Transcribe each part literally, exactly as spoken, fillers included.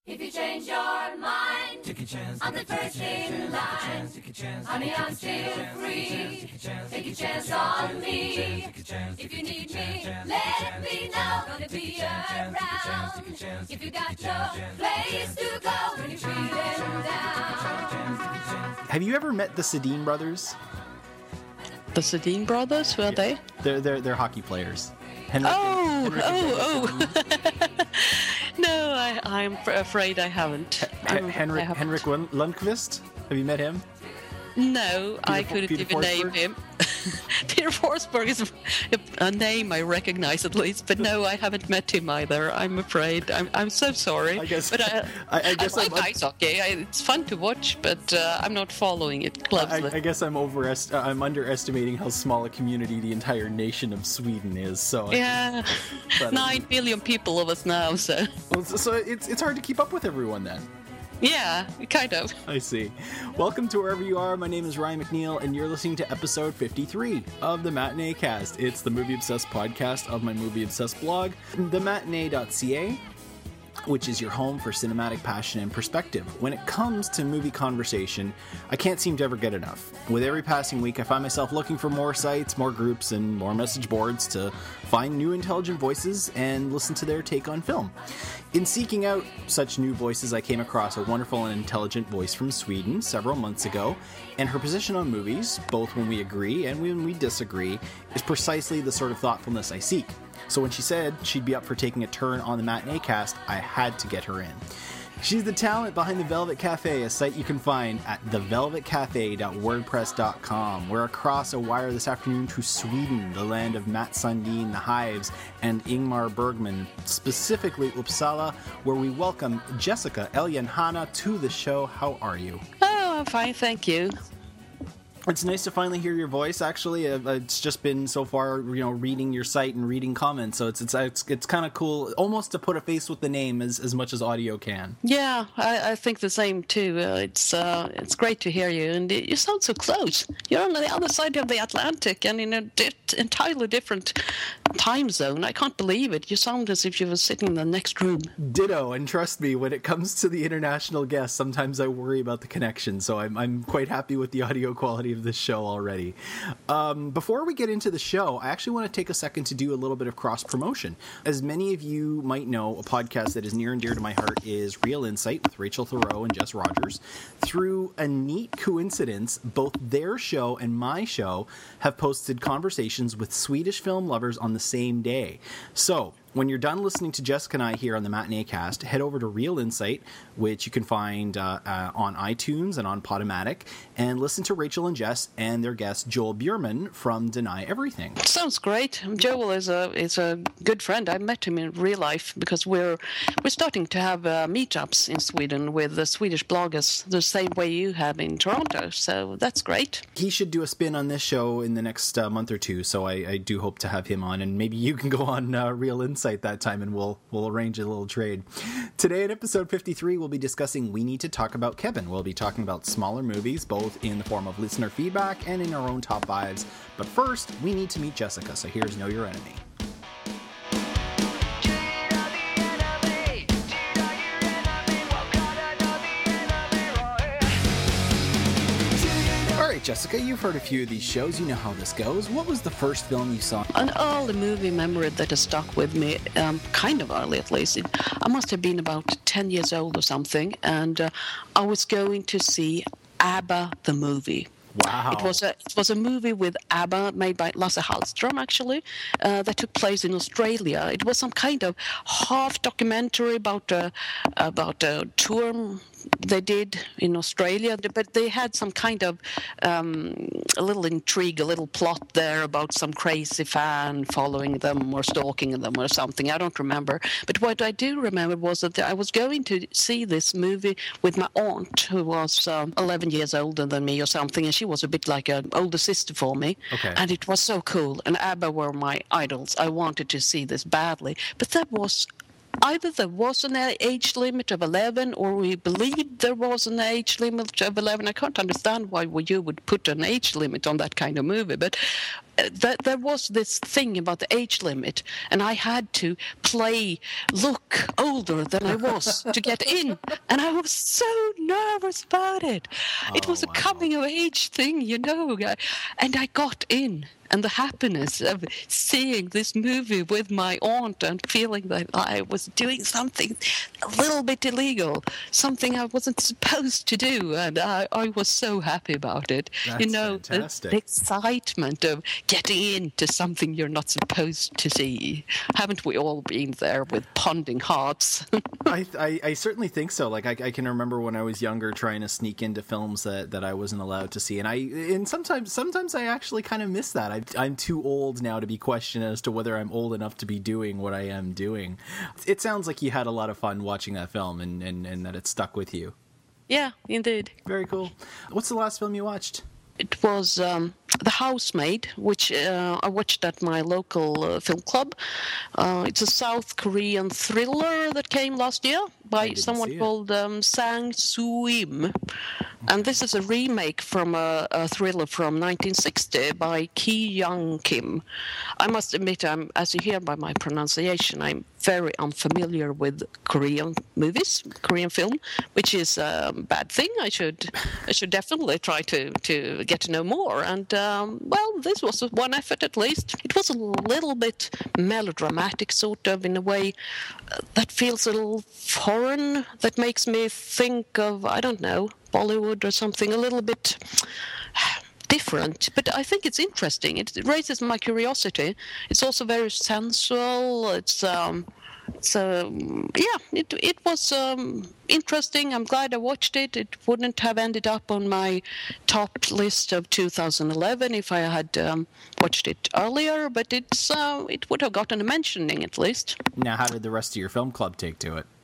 If you change your mind, take a chance, I'm the first in line. Honey, I'm still free. Take a chance on me. If you need me, let me know. Gonna be around. If you got no place to go when you're feeling down. Have you ever met the Sedin brothers? The Sedin brothers? Who are Yeah. they? They're they're they're hockey players. Henrik Oh, and, Henrik and oh, Dennis oh. Sedin. No, I, I'm f- afraid I haven't. Hen- I'm- Henrik I haven't. Henrik Lund- Lundqvist. Have you met him? No, I Fo- couldn't Peter even name Forsberg? him. Peter Forsberg is a, a name I recognize at least, but no, I haven't met him either. I'm afraid. I'm I'm so sorry. I guess- But I, I- I guess I like I'm- ice hockey. I, it's fun to watch, but uh, I'm not following it I, closely. I guess I'm overest- uh, I'm underestimating how small a community the entire nation of Sweden is. So I- yeah, But- nine billion people of us now, so well, so so it's it's hard to keep up with everyone then. yeah, kind of. I see. Welcome to wherever you are. My name is Ryan McNeil, and you're listening to episode fifty-three of the Matinee Cast. It's the Movie Obsessed podcast of my Movie Obsessed blog, the matinee dot c a, which is your home for cinematic passion and perspective. When it comes to movie conversation, I can't seem to ever get enough. With every passing week, I find myself looking for more sites, more groups, and more message boards to find new intelligent voices and listen to their take on film. In seeking out such new voices, I came across a wonderful and intelligent voice from Sweden several months ago, and her position on movies, both when we agree and when we disagree, is precisely the sort of thoughtfulness I seek. So when she said she'd be up for taking a turn on the Matinee Cast, I had to get her in. She's the talent behind the Velvet Cafe, a site you can find at the velvet cafe dot wordpress dot com. We're across a wire this afternoon to Sweden, the land of Matt Sundin, The Hives, and Ingmar Bergman, specifically Uppsala, where we welcome Jessica Eljanhana to the show. How are you? Oh, I'm fine, thank you. It's nice to finally hear your voice. Actually, uh, it's just been so far, you know, reading your site and reading comments. So it's it's it's, it's kind of cool, almost to put a face with the name as, as much as audio can. Yeah, I, I think the same too. Uh, it's uh, it's great to hear you, and you sound so close. You're on the other side of the Atlantic and in a di- entirely different time zone. I can't believe it. You sound as if you were sitting in the next room. Ditto, and trust me, when it comes to the international guests, sometimes I worry about the connection. So I'm I'm quite happy with the audio quality of this show already. Um, before we get into the show, I actually want to take a second to do a little bit of cross promotion. As many of you might know, a podcast that is near and dear to my heart is Real Insight with Rachel Thoreau and Jess Rogers. Through a neat coincidence, both their show and my show have posted conversations with Swedish film lovers on the same day. So when you're done listening to Jessica and I here on the Matinee Cast, head over to Real Insight, which you can find uh, uh, on iTunes and on Podomatic, and listen to Rachel and Jess and their guest Joel Bjurman from Deny Everything. Sounds great. Joel is a is a good friend. I met him in real life because we're we're starting to have uh, meetups in Sweden with the Swedish bloggers, the same way you have in Toronto. So that's great. He should do a spin on this show in the next uh, month or two, so I, I do hope to have him on, and maybe you can go on uh, Real Insight that time and we'll we'll arrange a little trade. Today in episode fifty-three, we'll be discussing We Need to Talk About Kevin. We'll be talking about smaller movies, both in the form of listener feedback and in our own top fives. But first, we need to meet Jessica, so here's Know Your Enemy. All right, Jessica, you've heard a few of these shows. You know how this goes. What was the first film you saw? An early movie memory that has stuck with me, um, kind of early at least. It, I must have been about ten years old or something, and uh, I was going to see ABBA the movie. Wow. It was a it was a movie with ABBA made by Lasse Hallström, actually, uh, that took place in Australia. It was some kind of half documentary about a, about a tour they did in Australia, but they had some kind of um, a little intrigue, a little plot there about some crazy fan following them or stalking them or something. I don't remember. But what I do remember was that I was going to see this movie with my aunt, who was um, eleven years older than me or something, and she was a bit like an older sister for me. Okay. And it was so cool. And ABBA were my idols. I wanted to see this badly. But that was either there was an age limit of eleven, or we believed there was an age limit of eleven. I can't understand why you would put an age limit on that kind of movie, but uh, th- there was this thing about the age limit, and I had to play look older than I was to get in, and I was so nervous about it. Oh, it was a wow. coming of age thing, you know, uh, and I got in. And the happiness of seeing this movie with my aunt and feeling that I was doing something a little bit illegal, something I wasn't supposed to do, and I, I was so happy about it. That's you know, the, fantastic. the excitement of getting into something you're not supposed to see. Haven't we all been there with pounding hearts? I, I I certainly think so. Like I, I can remember when I was younger trying to sneak into films that, that I wasn't allowed to see, and I and sometimes sometimes I actually kind of miss that. I, I'm too old now to be questioned as to whether I'm old enough to be doing what I am doing. It sounds like you had a lot of fun watching that film, and, and, and that it stuck with you. Yeah, indeed. Very cool. What's the last film you watched? It was um, The Housemaid, which uh, I watched at my local uh, film club. Uh, it's a South Korean thriller that came last year by didn't see someone it. called um, Sang Soo-im. And this is a remake from a, a thriller from nineteen sixty by Ki Young Kim. I must admit, I'm, as you hear by my pronunciation, I'm very unfamiliar with Korean movies, Korean film, which is a bad thing. I should I should definitely try to, to get to know more. And, um, well, this was one effort at least. It was a little bit melodramatic, sort of, in a way uh, that feels a little foreign, that makes me think of, I don't know, Bollywood or something a little bit different, but I think it's interesting. It raises my curiosity. It's also very sensual. It's um, so yeah, it it was um, interesting. I'm glad I watched it. It wouldn't have ended up on my top list of two thousand eleven if I had um, watched it earlier, but it's uh, it would have gotten a mentioning at least. Now, how did the rest of your film club take to it?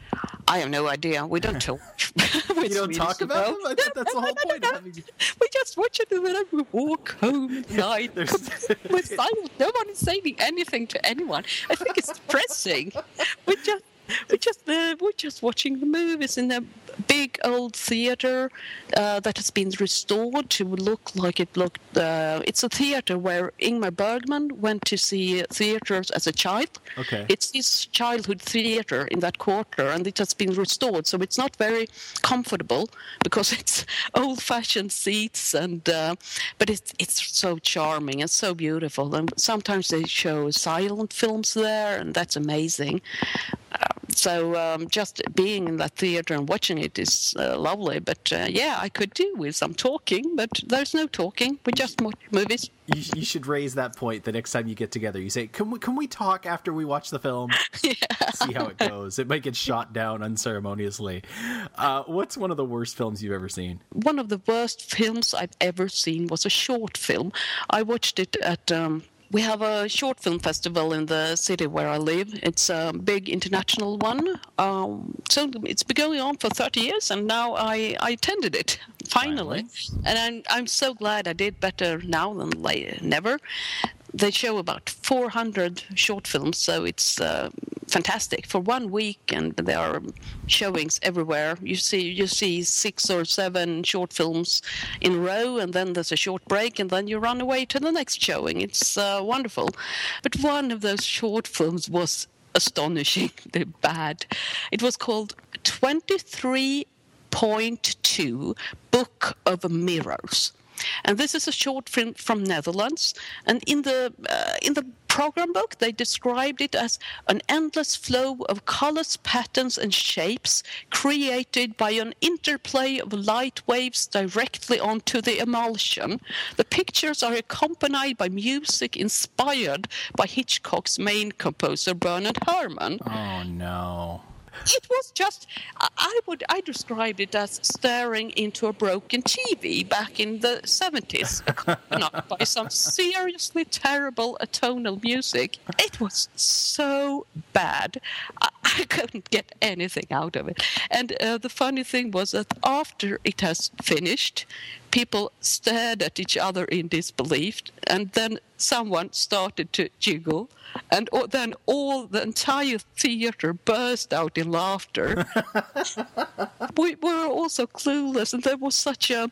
I have no idea. We don't talk. You don't talk about them? I thought that's the whole point of having... We just watch it and then we walk home at night. There's- We're silent. No one is saying anything to anyone. I think it's depressing. We just we just uh, we're just watching the movies in a big old theater uh, that has been restored to look like it looked. Uh, it's a theater where Ingmar Bergman went to see theaters as a child. Okay. It's his childhood theater in that quarter, and it has been restored, so it's not very comfortable because it's old-fashioned seats, and uh, but it's it's so charming and so beautiful. And sometimes they show silent films there, and that's amazing. Uh, so um, just being in that theater and watching it is uh, lovely. But uh, yeah, I could do with some talking, but there's no talking. We just watch movies. You, you should raise that point the next time you get together. You say, can we, can we talk after we watch the film? Yeah. See how it goes. It might get shot down unceremoniously. Uh, what's one of the worst films you've ever seen? One of the worst films I've ever seen was a short film. I watched it at... Um, We have a short film festival in the city where I live. It's a big international one. Um, so it's been going on for thirty years, and now I, I attended it, finally. Finally. And I'm, I'm so glad I did, better now than later, never. They show about four hundred short films, so it's uh, fantastic for one week, and there are showings everywhere. You see, you see six or seven short films in a row, and then there's a short break, and then you run away to the next showing. It's uh, wonderful. But one of those short films was astonishingly bad. It was called twenty-three point two Book of Mirrors. And this is a short film from Netherlands. And in the uh, in the program book, they described it as an endless flow of colors, patterns, and shapes created by an interplay of light waves directly onto the emulsion. The pictures are accompanied by music inspired by Hitchcock's main composer, Bernard Herrmann. Oh, no. It was just, I would, I described it as staring into a broken T V back in the seventies, accompanied by some seriously terrible atonal music. It was so bad. I, I couldn't get anything out of it. And uh, the funny thing was that after it has finished, people stared at each other in disbelief, and then someone started to jiggle, and o- then all the entire theater burst out in laughter. we were also clueless, and there was such a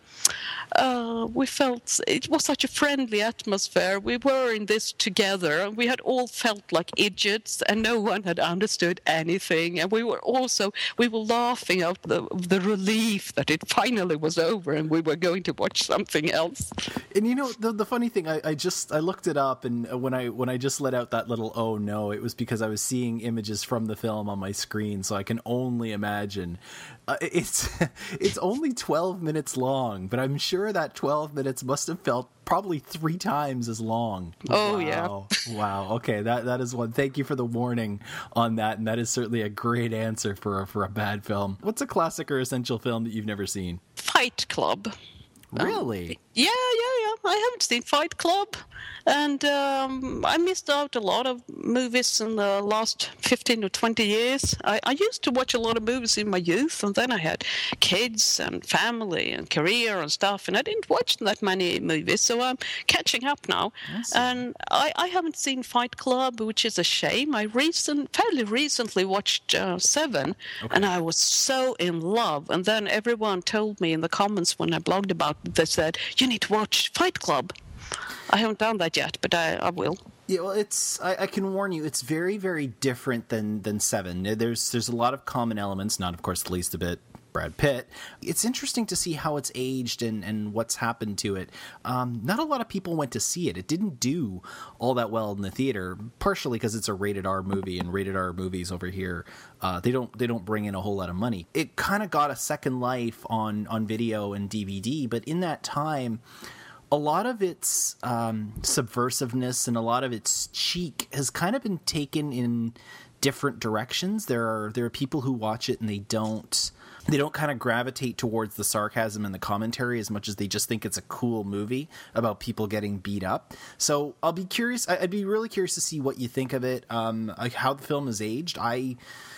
uh, we felt it was such a friendly atmosphere. We were in this together, and we had all felt like idiots, and no one had understood anything. And we were also we were laughing out the the relief that it finally was over, and we were going to watch something else. And you know, the the funny thing, I, I just I looked it up, and when I when I just let out that little oh no, it was because I was seeing images from the film on my screen, so I can only imagine. Uh, it's it's only twelve minutes long, but I'm sure that twelve minutes must have felt probably three times as long. Oh, wow. yeah. Wow. Okay, that that is one. Thank you for the warning on that, and that is certainly a great answer for a, for a bad film. What's a classic or essential film that you've never seen? Fight Club. Really? Um, yeah, yeah, yeah. I haven't seen Fight Club, and um, I missed out a lot of movies in the last fifteen or twenty years. I, I used to watch a lot of movies in my youth, and then I had kids and family and career and stuff, and I didn't watch that many movies, so I'm catching up now. And I, I haven't seen Fight Club, which is a shame. I recent, fairly recently watched uh, Seven, okay. and I was so in love. And then everyone told me in the comments when I blogged about it, they said, you need to watch Fight Club. I haven't done that yet, but I, I will. Yeah, well, it's I, I can warn you, it's very, very different than than Seven. There's there's a lot of common elements, not of course the least of it Brad Pitt. It's interesting to see how it's aged and, and what's happened to it. Um, not a lot of people went to see it. It didn't do all that well in the theater, partially because it's a rated R movie, and rated R movies over here, uh, they don't they don't bring in a whole lot of money. It kind of got a second life on on video and D V D, but in that time, a lot of its um, subversiveness and a lot of its cheek has kind of been taken in different directions. There are there are people who watch it and they don't they don't kind of gravitate towards the sarcasm and the commentary as much as they just think it's a cool movie about people getting beat up. So I'll be curious. I'd be really curious to see what you think of it, um, like how the film has aged. I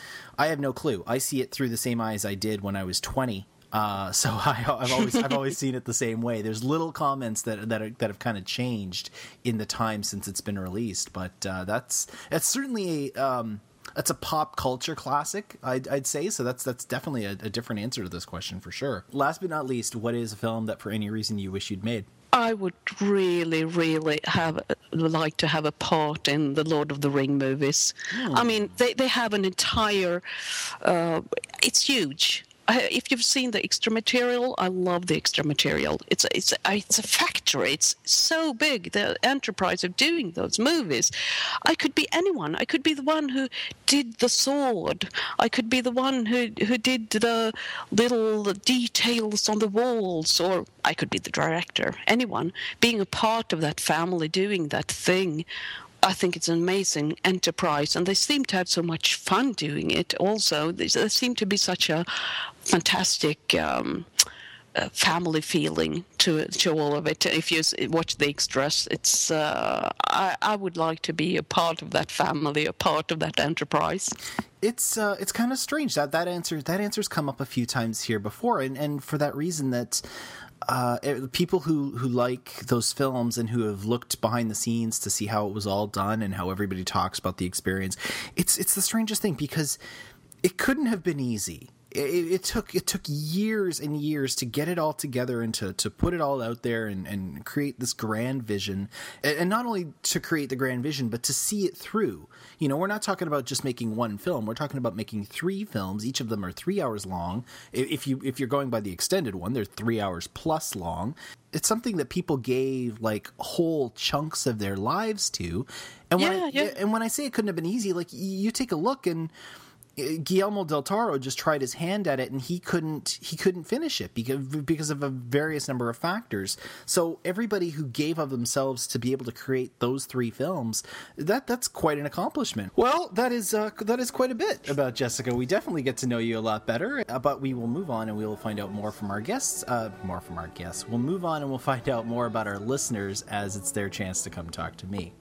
I have no clue. I see it through the same eyes I did when I was twenty. Uh, so I, I've always I've always seen it the same way. There's little comments that that are, that have kind of changed in the time since it's been released, but uh, that's that's certainly a um, that's a pop culture classic, I'd, I'd say. So that's that's definitely a, a different answer to this question for sure. Last but not least, what is a film that for any reason you wish you'd made? I would really, really have like to have a part in the Lord of the Ring movies. Hmm. I mean, they they have an entire. Uh, it's huge. I, if you've seen the extra material, I love the extra material. It's a, it's a, it's a factory. It's so big, the enterprise of doing those movies. I could be anyone. I could be the one who did the sword. I could be the one who who did the little details on the walls, or I could be the director. Anyone being a part of that family, doing that thing. I think it's an amazing enterprise, and they seem to have so much fun doing it also. There seem to be such a fantastic um, uh, family feeling to to all of it. If you watch the extras, it's uh, I, I would like to be a part of that family, a part of that enterprise. It's uh, it's kind of strange that that answer that answer's come up a few times here before, and, and for that reason that. Uh, it, people who, who like those films and who have looked behind the scenes to see how it was all done and how everybody talks about the experience, it's it's the strangest thing because it couldn't have been easy. It, it took it took years and years to get it all together and to, to put it all out there and, and create this grand vision. And, and not only to create the grand vision, but to see it through. You know, we're not talking about just making one film. We're talking about making three films. Each of them are three hours long. If you if you're going by the extended one, they're three hours plus long. It's something that people gave like whole chunks of their lives to. And when yeah, I, yeah. and when I say it couldn't have been easy, like you take a look and Guillermo del Toro just tried his hand at it and he couldn't he couldn't finish it because because of a various number of factors. So everybody who gave of themselves to be able to create those three films, that that's quite an accomplishment. Well, that is uh, that is quite a bit about Jessica. We definitely get to know you a lot better, uh, but we will move on and we will find out more from our guests. Uh, more from our guests. We'll move on and we'll find out more about our listeners as it's their chance to come talk to me.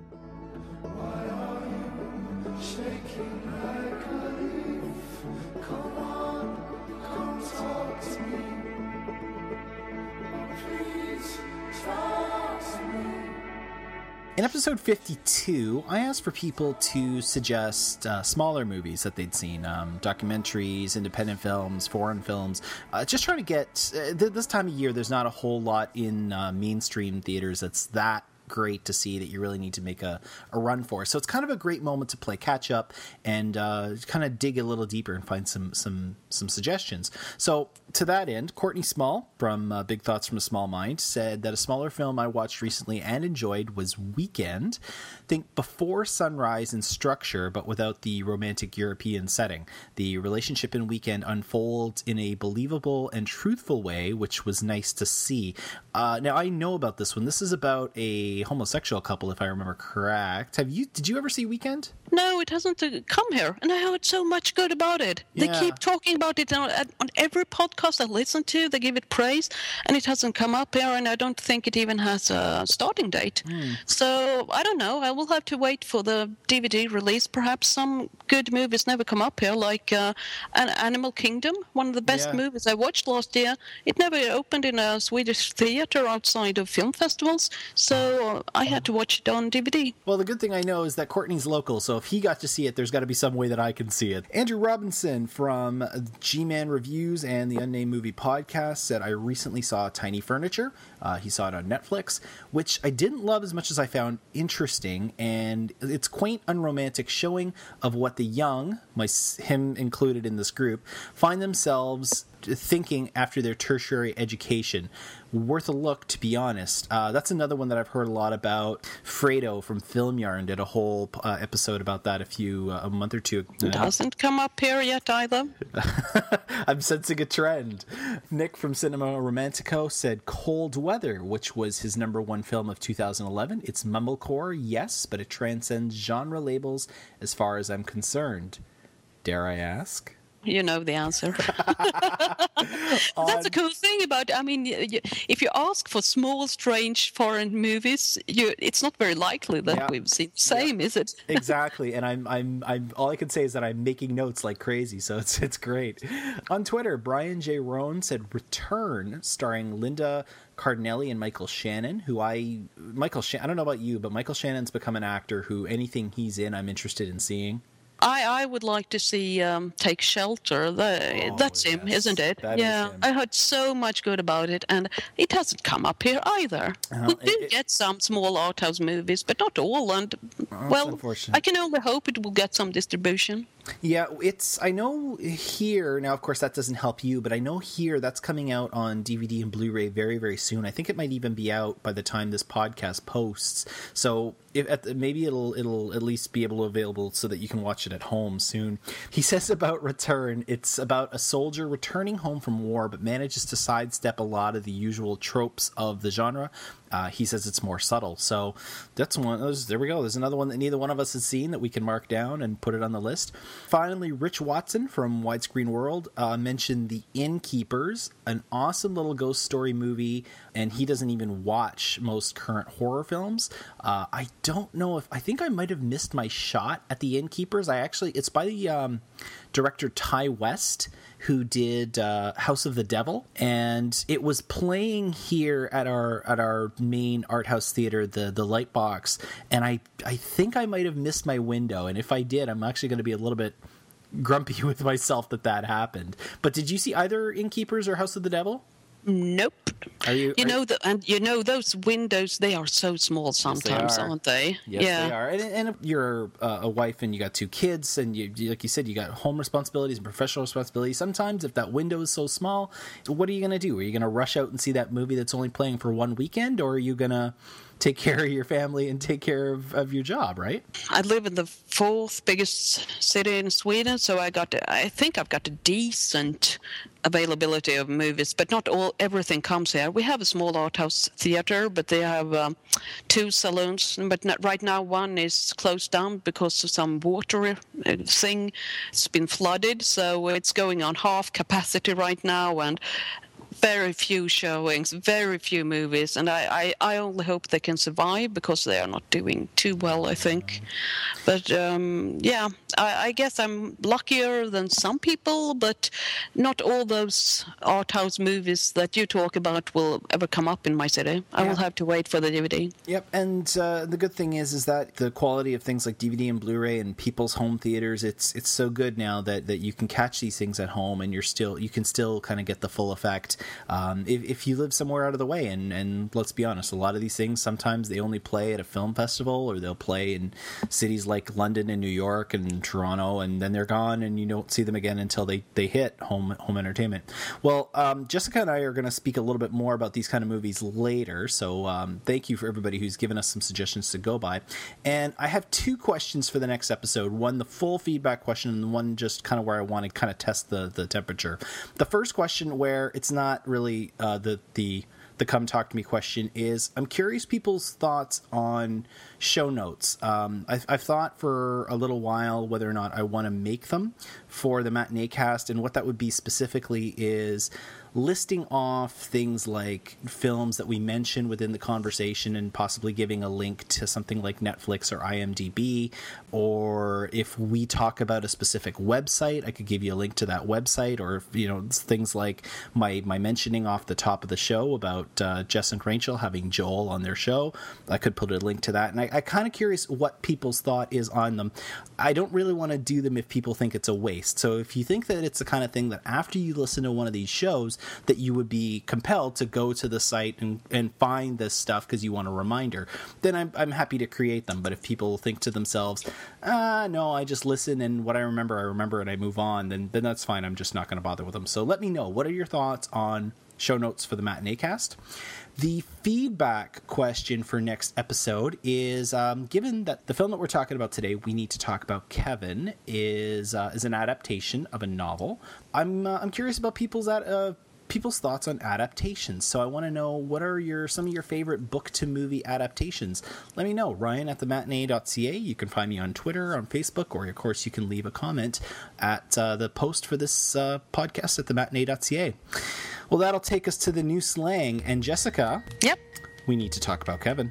Why are you shaking? In episode fifty-two, I asked for people to suggest uh, smaller movies that they'd seen, um, documentaries, independent films, foreign films. Uh, just trying to get... Uh, th- this time of year, there's not a whole lot in uh, mainstream theaters that's that great to see that you really need to make a, a run for. So it's kind of a great moment to play catch up and uh, kind of dig a little deeper and find some some some suggestions. So to that end, Courtney Small from uh, Big Thoughts from a Small Mind said that a smaller film I watched recently and enjoyed was Weekend. Think Before Sunrise in structure, but without the romantic European setting. The relationship in Weekend unfolds in a believable and truthful way, which was nice to see. Uh, now, I know about this one. This is about a homosexual couple, if I remember correct. Have you? Did you ever see Weekend? No, it hasn't uh, come here, and I heard so much good about it. Yeah. They keep talking about it on, on every podcast I listen to. They give it praise, and it hasn't come up here, and I don't think it even has a starting date. Mm. So, I don't know. I will have to wait for the D V D release. Perhaps some good movies never come up here, like uh, An Animal Kingdom, one of the best Yeah. movies I watched last year. It never opened in a Swedish theater outside of film festivals, so I had to watch it on D V D. Well, the good thing I know is that Courtney's local, so if he got to see it, there's got to be some way that I can see it. Andrew Robinson from G-Man Reviews and the Unnamed Movie Podcast said, I recently saw Tiny Furniture. Uh, he saw it on Netflix, which I didn't love as much as I found interesting, and it's quaint, unromantic showing of what the young, my him included in this group, find themselves thinking after their tertiary education. Worth a look, to be honest. Uh, that's another one that I've heard a lot about. Fredo from Film Yarn did a whole uh, episode about that a few uh, a month or two ago. It hasn't come up here yet either. I'm sensing a trend. Nick from Cinema Romantico said Cold Weather, which was his number one film of two thousand eleven. It's mumblecore, yes, but it transcends genre labels as far as I'm concerned. Dare I ask? You know the answer. That's a cool thing about, I mean, you, if you ask for small, strange foreign movies, you, it's not very likely that Yeah. we've seen the same, Yeah. is it? Exactly, and I'm, I'm, I'm. All I can say is that I'm making notes like crazy, so it's, it's great. On Twitter, Brian J. Rohn said Return, starring Linda Cardinelli and Michael Shannon, who I, Michael, Shan- I don't know about you, but Michael Shannon's become an actor who anything he's in, I'm interested in seeing. I, I would like to see um, Take Shelter. The, Oh, that's him, yes. isn't it? That is yeah, him. I heard so much good about it, and it hasn't come up here either. Uh, we it- do it- get some small art house movies, but not all, and, well, unfortunate. I can only hope it will get some distribution. Yeah, it's, I know here, now of course that doesn't help you, but I know here that's coming out on D V D and Blu-ray very, very soon. I think it might even be out by the time this podcast posts. So if at the, maybe it'll it'll at least be able to available so that you can watch it at home soon. He says about Return, it's about a soldier returning home from war, but manages to sidestep a lot of the usual tropes of the genre. Uh, he says it's more subtle. So that's one of those. There we go. There's another one that neither one of us has seen that we can mark down and put it on the list. Finally, Rich Watson from Widescreen World uh, mentioned The Innkeepers, an awesome little ghost story movie, and he doesn't even watch most current horror films. Uh, I don't know if, I think I might have missed my shot at The Innkeepers. I actually, it's by the um, director Ty West, who did uh, House of the Devil, and it was playing here at our at our main art house theater, the the Lightbox, and I I think I might have missed my window, and if I did, I'm actually going to be a little bit grumpy with myself that that happened. But did you see either Innkeepers or House of the Devil? Nope. Are you? You are- know, the, and you know those windows, they are so small sometimes, are. aren't they? Yes, yeah. they are. And, and if you're uh, a wife and you got two kids, and you, you, like you said, you got home responsibilities and professional responsibilities. Sometimes, if that window is so small, what are you going to do? Are you going to rush out and see that movie that's only playing for one weekend, or are you going to take care of your family and take care of, of your job, right? I live in the fourth biggest city in Sweden, so I got, I think I've got a decent availability of movies, but not all, everything comes here. We have a small art house theater, but they have um, two saloons, but not, right now one is closed down because of some water uh, thing. It's been flooded, so it's going on half capacity right now, and very few showings, very few movies, and I, I, I only hope they can survive because they are not doing too well, I think. But um, yeah, I, I guess I'm luckier than some people, but not all those art house movies that you talk about will ever come up in my city. I Yeah. will have to wait for the D V D. Yep, and uh, the good thing is, is that the quality of things like D V D and Blu-ray and people's home theaters, it's it's so good now that, that you can catch these things at home, and you're still you can still kind of get the full effect um, if if you live somewhere out of the way. And and let's be honest, a lot of these things sometimes they only play at a film festival, or they'll play in cities like London and New York and Toronto, and then they're gone, and you don't see them again until they they hit home home entertainment. Well, um, Jessica and I are going to speak a little bit more about these kind of movies later, so um, thank you for everybody who's given us some suggestions to go by. And I have two questions for the next episode. One, the full feedback question, and one just kind of where I want to kind of test the, the temperature. The first question, where it's not really uh, the the the come talk to me question, is I'm curious people's thoughts on show notes. Um, I've, I've thought for a little while whether or not I want to make them for the Matinee Cast, and what that would be specifically is listing off things like films that we mention within the conversation and possibly giving a link to something like Netflix or IMDb, or if we talk about a specific website, I could give you a link to that website, or, you know, things like my, my mentioning off the top of the show about uh, Jess and Rachel having Joel on their show. I could put a link to that, and I, I'm kind of curious what people's thought is on them. I don't really want to do them if people think it's a waste. So if you think that it's the kind of thing that after you listen to one of these shows that you would be compelled to go to the site and, and find this stuff because you want a reminder, then I'm, I'm happy to create them. But if people think to themselves, ah, no, I just listen and what I remember, I remember and I move on, then, then that's fine. I'm just not going to bother with them. So let me know, what are your thoughts on show notes for the Matinee Cast? The feedback question for next episode is, um, given that the film that we're talking about today, We Need to Talk About Kevin, is uh, is an adaptation of a novel. I'm uh, I'm curious about people's at, uh, people's thoughts on adaptations. So I want to know, what are your some of your favorite book to movie adaptations? Let me know. Ryan at the matinee dot c a. You can find me on Twitter, on Facebook, or of course you can leave a comment at uh, the post for this uh, podcast at the matinee dot c a. Well, that'll take us to the new slang. And Jessica, Yep. we need to talk about Kevin.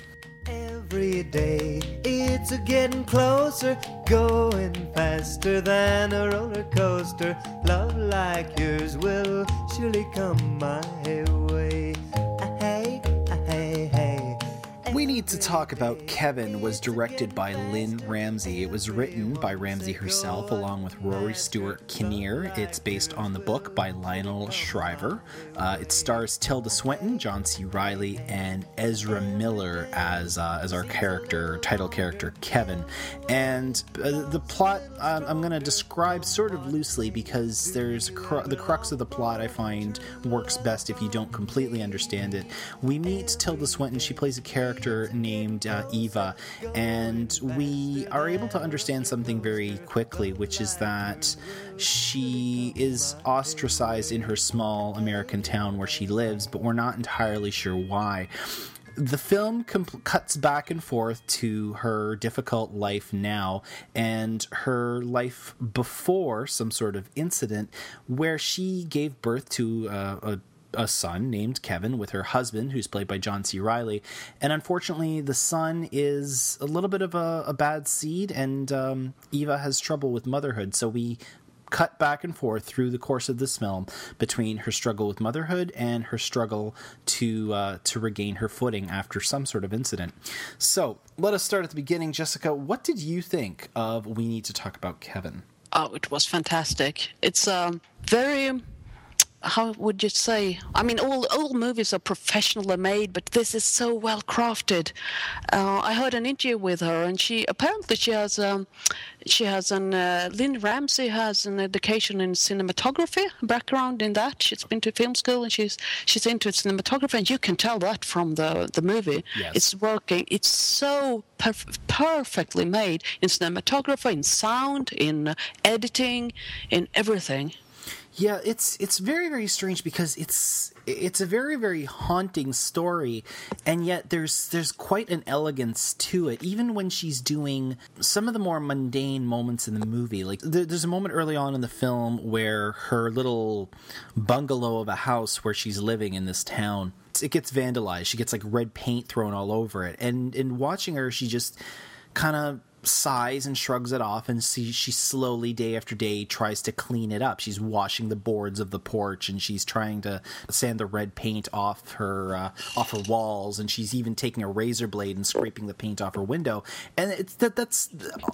Every day it's a getting closer, going faster than a roller coaster. Love like yours will surely come my way. Ah, hey, ah, hey, hey. We Need to Talk About Kevin was directed by Lynn Ramsey. It was written by Ramsey herself along with Rory Stewart Kinnear. It's based on the book by Lionel Shriver. Uh, it stars Tilda Swinton, John C. Reilly, and Ezra Miller as uh, as our character, title character, Kevin. And uh, the plot um, I'm going to describe sort of loosely because there's cru- the crux of the plot I find works best if you don't completely understand it. We meet Tilda Swinton. She plays a character named uh, Eva, and we are able to understand something very quickly, which is that she is ostracized in her small American town where she lives, but we're not entirely sure why. The film comp- cuts back and forth to her difficult life now and her life before some sort of incident where she gave birth to uh, a a son named Kevin with her husband, who's played by John C. Reilly. And unfortunately, the son is a little bit of a, a bad seed, and um, Eva has trouble with motherhood. So we cut back and forth through the course of this film between her struggle with motherhood and her struggle to uh, to regain her footing after some sort of incident. So let us start at the beginning. Jessica, what did you think of We Need to Talk About Kevin? Oh, it was fantastic. It's um, very... How would you say? I mean, all all movies are professionally made, but this is so well crafted. Uh, I heard an interview with her, and she apparently she has um, she has an uh, Lynn Ramsey has an education in cinematography, background in that. She's been to film school, and she's she's into cinematography, and you can tell that from the the movie. Yes. It's working. It's so perf- perfectly made in cinematography, in sound, in uh, editing, in everything. Yeah, it's it's very, very strange because it's it's a very, very haunting story, and yet there's there's quite an elegance to it, even when she's doing some of the more mundane moments in the movie. Like there, there's a moment early on in the film where her little bungalow of a house where she's living in this town, it gets vandalized. She gets like red paint thrown all over it, and in watching her, she just kind of sighs and shrugs it off, and see she slowly day after day tries to clean it up. She's washing the boards of the porch, and she's trying to sand the red paint off her uh, off her walls, and she's even taking a razor blade and scraping the paint off her window. And it's that that's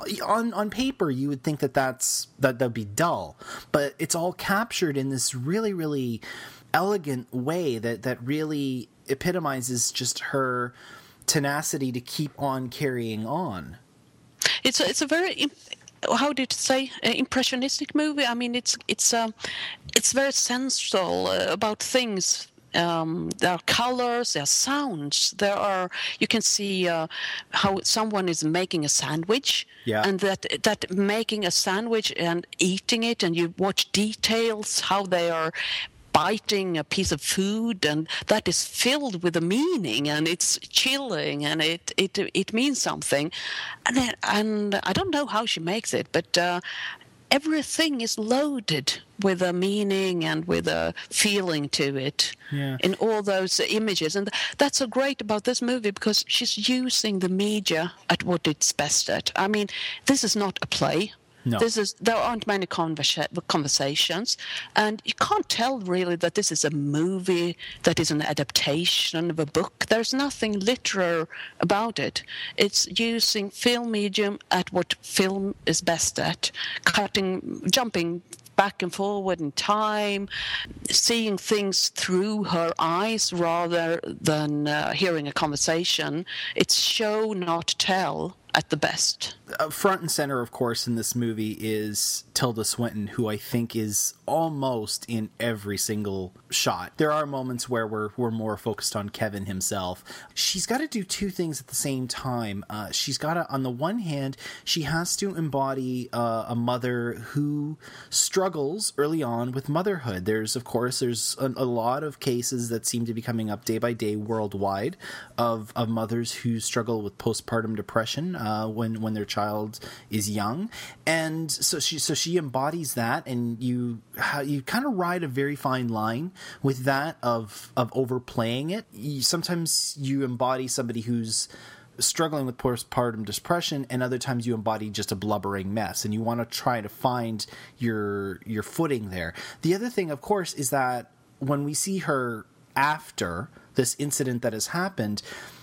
on on paper you would think that that's that that'd be dull, but it's all captured in this really, really elegant way that that really epitomizes just her tenacity to keep on carrying on. It's a, it's a very, how did you say, uh, impressionistic movie. I mean, it's it's um, it's very sensual uh, about things. Um, there are colors, there are sounds, there are. You can see uh, how someone is making a sandwich, yeah. and that that making a sandwich and eating it, and you watch details how they are biting a piece of food, and that is filled with a meaning, and it's chilling, and it it it means something, and then, and I don't know how she makes it, but uh, everything is loaded with a meaning and with a feeling to it. Yeah. In all those images, and that's so great about this movie because she's using the media at what it's best at. I mean, this is not a play. No. This is there aren't many conversa- conversations, and you can't tell really that this is a movie that is an adaptation of a book. There's nothing literary about it. It's using film medium at what film is best at, cutting, jumping back and forward in time, seeing things through her eyes rather than uh, hearing a conversation. It's show, not tell at the best. Uh, front and center, of course, in this movie is Tilda Swinton, who I think is almost in every single shot. There are moments where we're we're more focused on Kevin himself. She's got to do two things at the same time. Uh, she's got to, on the one hand, she has to embody uh, a mother who struggles early on with motherhood. There's, of course, there's a, a lot of cases that seem to be coming up day by day worldwide of, of mothers who struggle with postpartum depression uh, when when their child is young, and so she so she embodies that, and you how you kind of ride a very fine line with that of of overplaying it. You, sometimes you embody somebody who's struggling with postpartum depression, and other times you embody just a blubbering mess, and you want to try to find your your footing there. The other thing, of course, is that when we see her after this incident that has happened,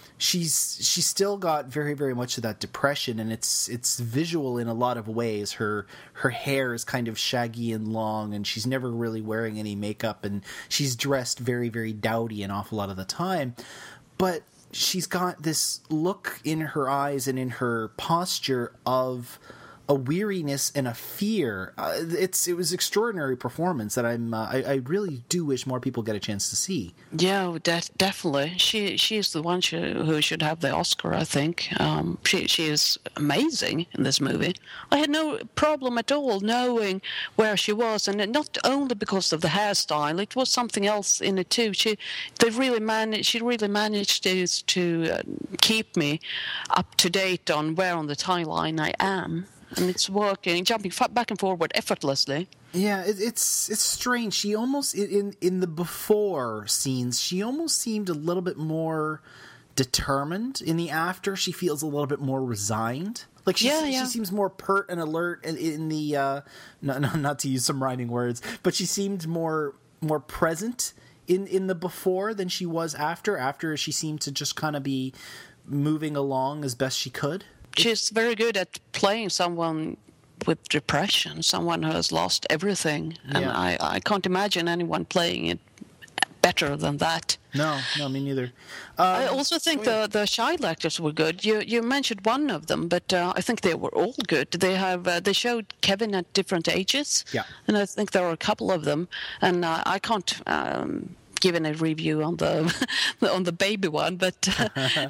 she's she's still got very, very much of that depression, and it's it's visual in a lot of ways. Her her hair is kind of shaggy and long, and she's never really wearing any makeup, and she's dressed very, very dowdy an awful lot of the time. But she's got this look in her eyes and in her posture of a weariness and a fear. Uh, it's it was extraordinary performance that I'm uh, I, I really do wish more people get a chance to see. Yeah, de- definitely. She she is the one sh- who should have the Oscar, I think. Um, she she is amazing in this movie. I had no problem at all knowing where she was, and not only because of the hairstyle. It was something else in it too. She they really managed. She really managed to to uh, keep me up to date on where on the timeline I am. And it's working, jumping back and forward effortlessly. Yeah, it, it's it's strange. She almost in in the before scenes, she almost seemed a little bit more determined. In the after, she feels a little bit more resigned. Like she, yeah, yeah. she seems more pert and alert in, in the uh, no, no, not to use some rhyming words, but she seemed more more present in in the before than she was after. After, she seemed to just kind of be moving along as best she could. She's very good at playing someone with depression, someone who has lost everything. And Yeah. I, I can't imagine anyone playing it better than that. No, no, me neither. I Um, also think the, the child actors were good. You you mentioned one of them, but uh, I think they were all good. They have uh, they showed Kevin at different ages, Yeah. and I think there were a couple of them. And uh, I can't um, given a review on the on the baby one, but uh,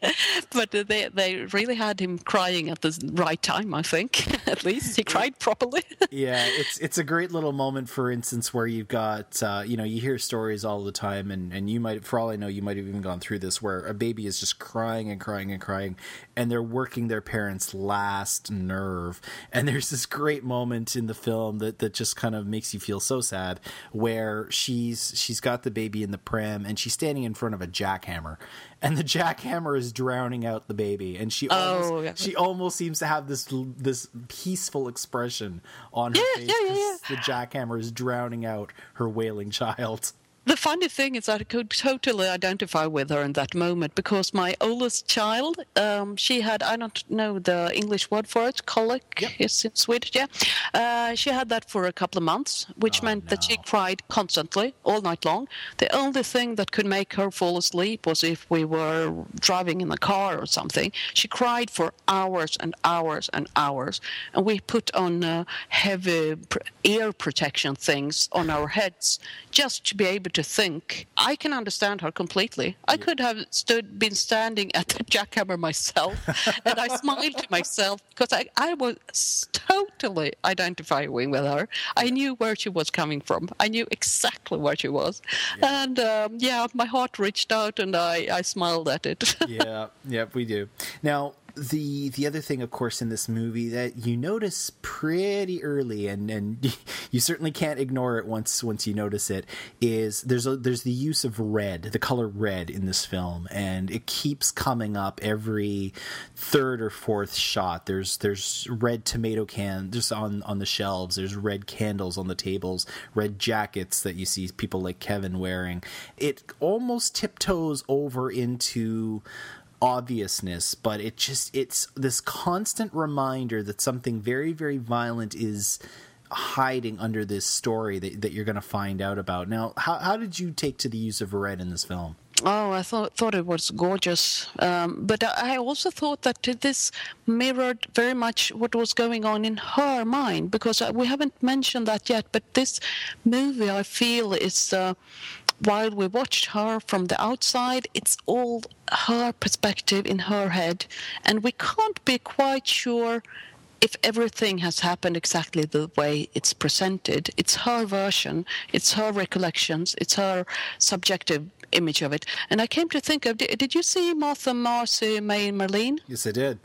but they they really had him crying at the right time. I think at least he cried properly. Yeah, it's it's a great little moment. For instance, where you've got uh, you know you hear stories all the time, and and you might, for all I know, you might have even gone through this, where a baby is just crying and crying and crying, and they're working their parents' last nerve. And there's this great moment in the film that that just kind of makes you feel so sad, where she's she's got the baby in the pram and she's standing in front of a jackhammer, and the jackhammer is drowning out the baby, and she almost, oh, yeah. she almost seems to have this this peaceful expression on her yeah, face. Yeah, yeah, yeah. The jackhammer is drowning out her wailing child. The funny thing is that I could totally identify with her in that moment, because my oldest child, um, she had, I don't know the English word for it, colic, Yep. is in Swedish, yeah. Uh, she had that for a couple of months, which Oh, meant that she no. cried constantly, all night long. The only thing that could make her fall asleep was if we were driving in the car or something. She cried for hours and hours and hours, and we put on uh, heavy pr- ear protection things on our heads just to be able to think. I can understand her completely. I could have stood, been standing at the jackhammer myself, and I smiled to myself because I, I was totally identifying with her. I knew where she was coming from. I knew exactly where she was. Yeah. And um, yeah, my heart reached out and I, I smiled at it. Yeah, yep, we do. Now, the the other thing, of course, in this movie that you notice pretty early, and, and you certainly can't ignore it once once you notice it, is there's a, there's the use of red, the color red in this film, and it keeps coming up every third or fourth shot. There's there's red tomato cans just on on the shelves. There's red candles on the tables, red jackets that you see people like Kevin wearing. It almost tiptoes over into obviousness, but it just it's this constant reminder that something very, very violent is hiding under this story that, that you're going to find out about. Now, how, how did you take to the use of red in this film? Oh, I thought thought it was gorgeous, um, but I also thought that this mirrored very much what was going on in her mind, because we haven't mentioned that yet. But this movie, I feel, is uh, while we watched her from the outside, it's all her perspective in her head, and we can't be quite sure if everything has happened exactly the way it's presented. It's her version, it's her recollections, it's her subjective image of it. And I came to think of, did, did you see Martha, Marcy, May, and Marlene? Yes, I did.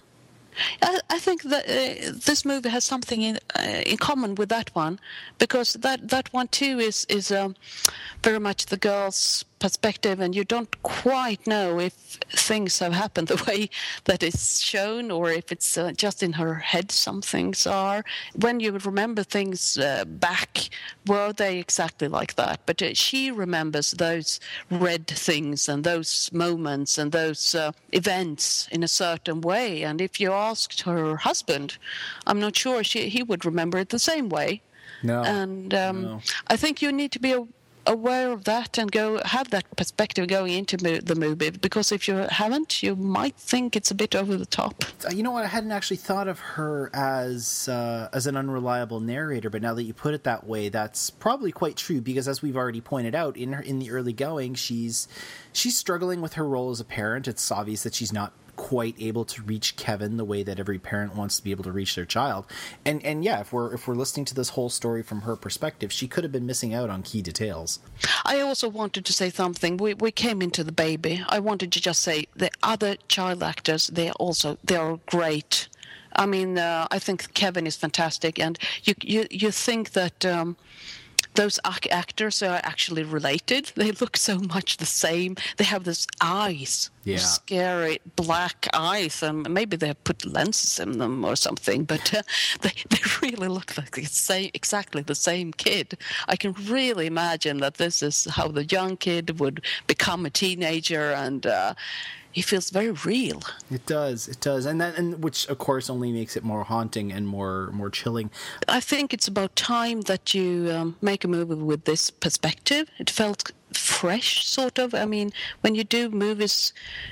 I, I think that uh, this movie has something in uh, in common with that one, because that, that one too is is um, very much the girl's perspective, and you don't quite know if things have happened the way that is shown, or if it's uh, just in her head some things are. When you remember things uh, back, were they exactly like that? But uh, she remembers those red things and those moments and those uh, events in a certain way. And if you asked her husband, I'm not sure she, he would remember it the same way. No. And um, no. I think you need to be a aware of that and go have that perspective going into mo- the movie, because if you haven't, you might think it's a bit over the top. You know what? I hadn't actually thought of her as uh, as an unreliable narrator, but now that you put it that way, that's probably quite true. Because as we've already pointed out, in her in the early going, she's she's struggling with her role as a parent. It's obvious that she's not quite able to reach Kevin the way that every parent wants to be able to reach their child. And and yeah, if we're if we're listening to this whole story from her perspective, she could have been missing out on key details. I also wanted to say something. We we came into the baby. I wanted to just say the other child actors, they are also they are great. I mean, uh, I think Kevin is fantastic, and you you you think that um, those ac- actors are actually related. They look so much the same. They have these eyes, Yeah. scary black eyes, and maybe they have put lenses in them or something. But uh, they they really look like the same, exactly the same kid. I can really imagine that this is how the young kid would become a teenager, and uh, he feels very real. It does, it does, and that, and which of course only makes it more haunting and more more chilling. I think it's about time that you um, make a movie with this perspective. It felt fresh, sort of. I mean, when you do movies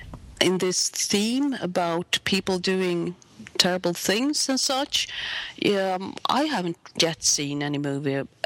in this theme about people doing terrible things and such, um, I haven't yet seen any movie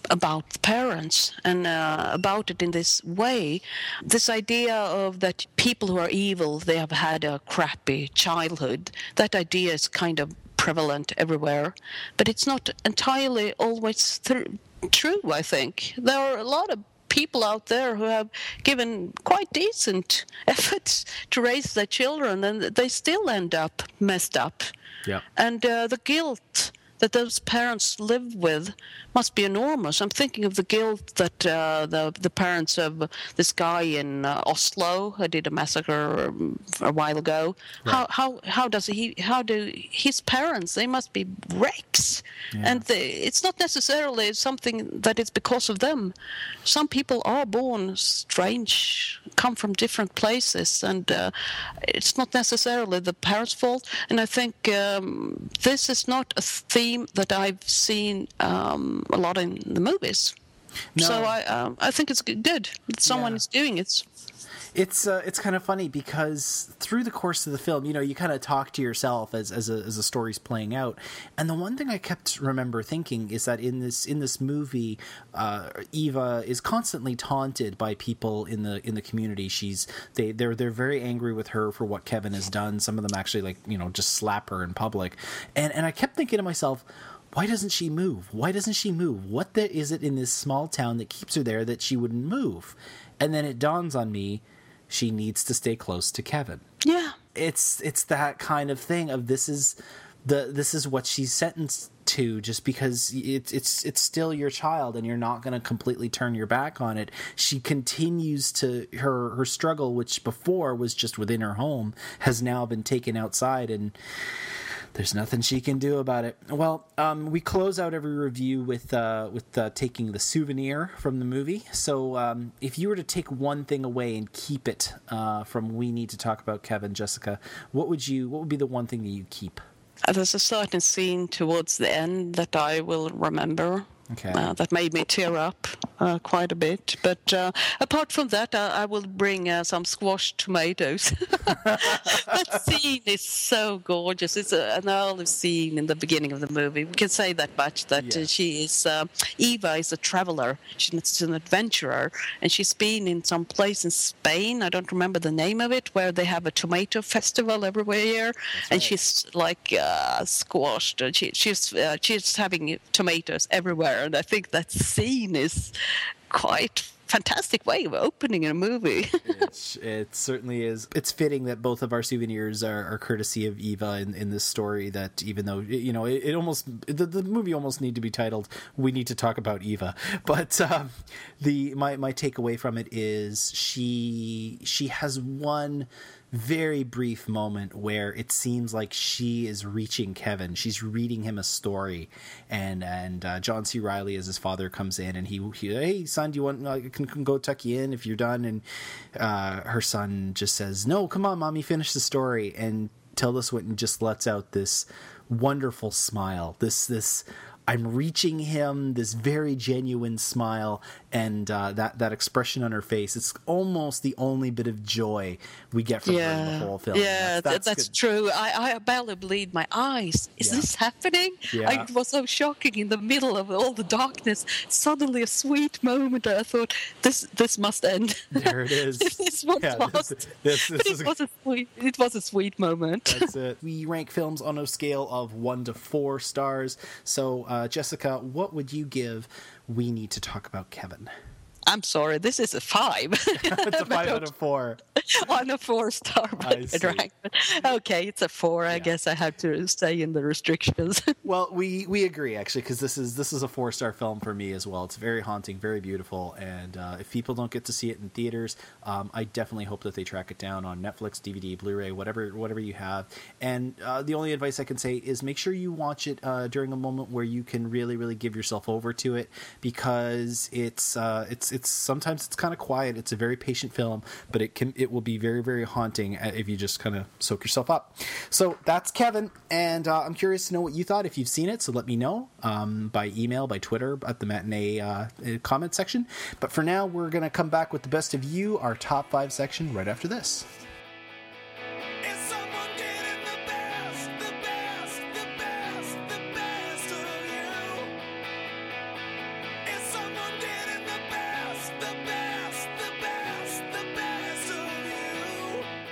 about the parents and uh, about it in this way. This idea of that people who are evil, they have had a crappy childhood, that idea is kind of prevalent everywhere, but it's not entirely always th- true, I think. There are a lot of people out there who have given quite decent efforts to raise their children, and they still end up messed up. Yeah. And uh, the guilt that those parents live with must be enormous. I'm thinking of the guilt that uh, the the parents of this guy in uh, Oslo who did a massacre um, a while ago. Right. How how how does he? How do his parents? They must be wrecks, Yeah. and they, it's not necessarily something that it's because of them. Some people are born strange, come from different places, and uh, it's not necessarily the parents' fault. And I think um, this is not a theme that I've seen um, a lot in the movies. No. So I um, I think it's good that someone Yeah. is doing it. It's uh, it's kind of funny because through the course of the film, you know, you kind of talk to yourself as as a, as a story's playing out. And the one thing I kept remember thinking is that in this in this movie, uh, Eva is constantly taunted by people in the in the community. She's they they're they're very angry with her for what Kevin has done. Some of them actually, like, you know, just slap her in public. And and I kept thinking to myself, why doesn't she move? Why doesn't she move? What the, is it in this small town that keeps her there that she wouldn't move? And then it dawns on me, she needs to stay close to Kevin. Yeah. It's it's that kind of thing of this is the this is what she's sentenced to, just because it's it's it's still your child and you're not going to completely turn your back on it. She continues to her her struggle, which before was just within her home, has now been taken outside, and there's nothing she can do about it. Well, um, we close out every review with uh, with uh, taking the souvenir from the movie. So um, if you were to take one thing away and keep it uh, from We Need to Talk About Kevin, Jessica, what would you? What would be the one thing that you keep? Uh, There's a certain scene towards the end that I will remember. Okay. Uh, that made me tear up uh, quite a bit. But uh, apart from that, I, I will bring uh, some squashed tomatoes. That scene is so gorgeous. It's a, an early scene in the beginning of the movie. We can say that much, that Yeah. uh, she is, uh, Eva is a traveler. She's an adventurer. And she's been in some place in Spain, I don't remember the name of it, where they have a tomato festival every year. And she's like uh, squashed. And She, she's, uh, she's having tomatoes everywhere. And I think that scene is quite fantastic way of opening a movie. It, it certainly is. It's fitting that both of our souvenirs are, are courtesy of Eva in, in this story, that even though, you know, it, it almost, the, the movie almost need to be titled, We Need to Talk About Eva. But um, the my, my takeaway from it is she she has one very brief moment where it seems like she is reaching Kevin. She's reading him a story, and and uh, John C. Reilly as his father comes in, and he, he hey son, do you want I can, can go tuck you in if you're done? And uh, her son just says, no, come on, mommy, finish the story. And Tilda Swinton just lets out this wonderful smile. This this. I'm reaching him, this very genuine smile, and uh, that, that expression on her face. It's almost the only bit of joy we get from her in the whole film. Yeah, that's, that's, that's true. I, I barely believed my eyes. Is Yeah. this happening? Yeah. I, it was so shocking in the middle of all the darkness. Suddenly a sweet moment. I thought, this this must end. There it is. This was Yeah, lost. this- this- this but is- it was a sweet. It was a sweet moment. That's it. We rank films on a scale of one to four stars. So, uh, Jessica, what would you give We Need to Talk About Kevin? I'm sorry. This is a five. It's a five out of four. On a four star I see. rank. Okay, it's a four. I Yeah. guess I have to stay in the restrictions. Well, we, we agree, actually, because this is this is a four star film for me as well. It's very haunting, very beautiful, and uh, if people don't get to see it in theaters, um, I definitely hope that they track it down on Netflix, D V D, Blu-ray, whatever whatever you have. And uh, the only advice I can say is make sure you watch it uh, during a moment where you can really, really give yourself over to it, because it's uh, it's it's sometimes it's kind of quiet. It's a very patient film, but it can it will be very, very haunting if you just kind of soak yourself up. So that's Kevin, and uh, I'm curious to know what you thought if you've seen it. So let me know um, by email, by Twitter, at the matinee uh, comment section. But for now, we're gonna come back with the best of you, our top five section, right after this. Is someone getting the best, the best, the best, the best of you? Is someone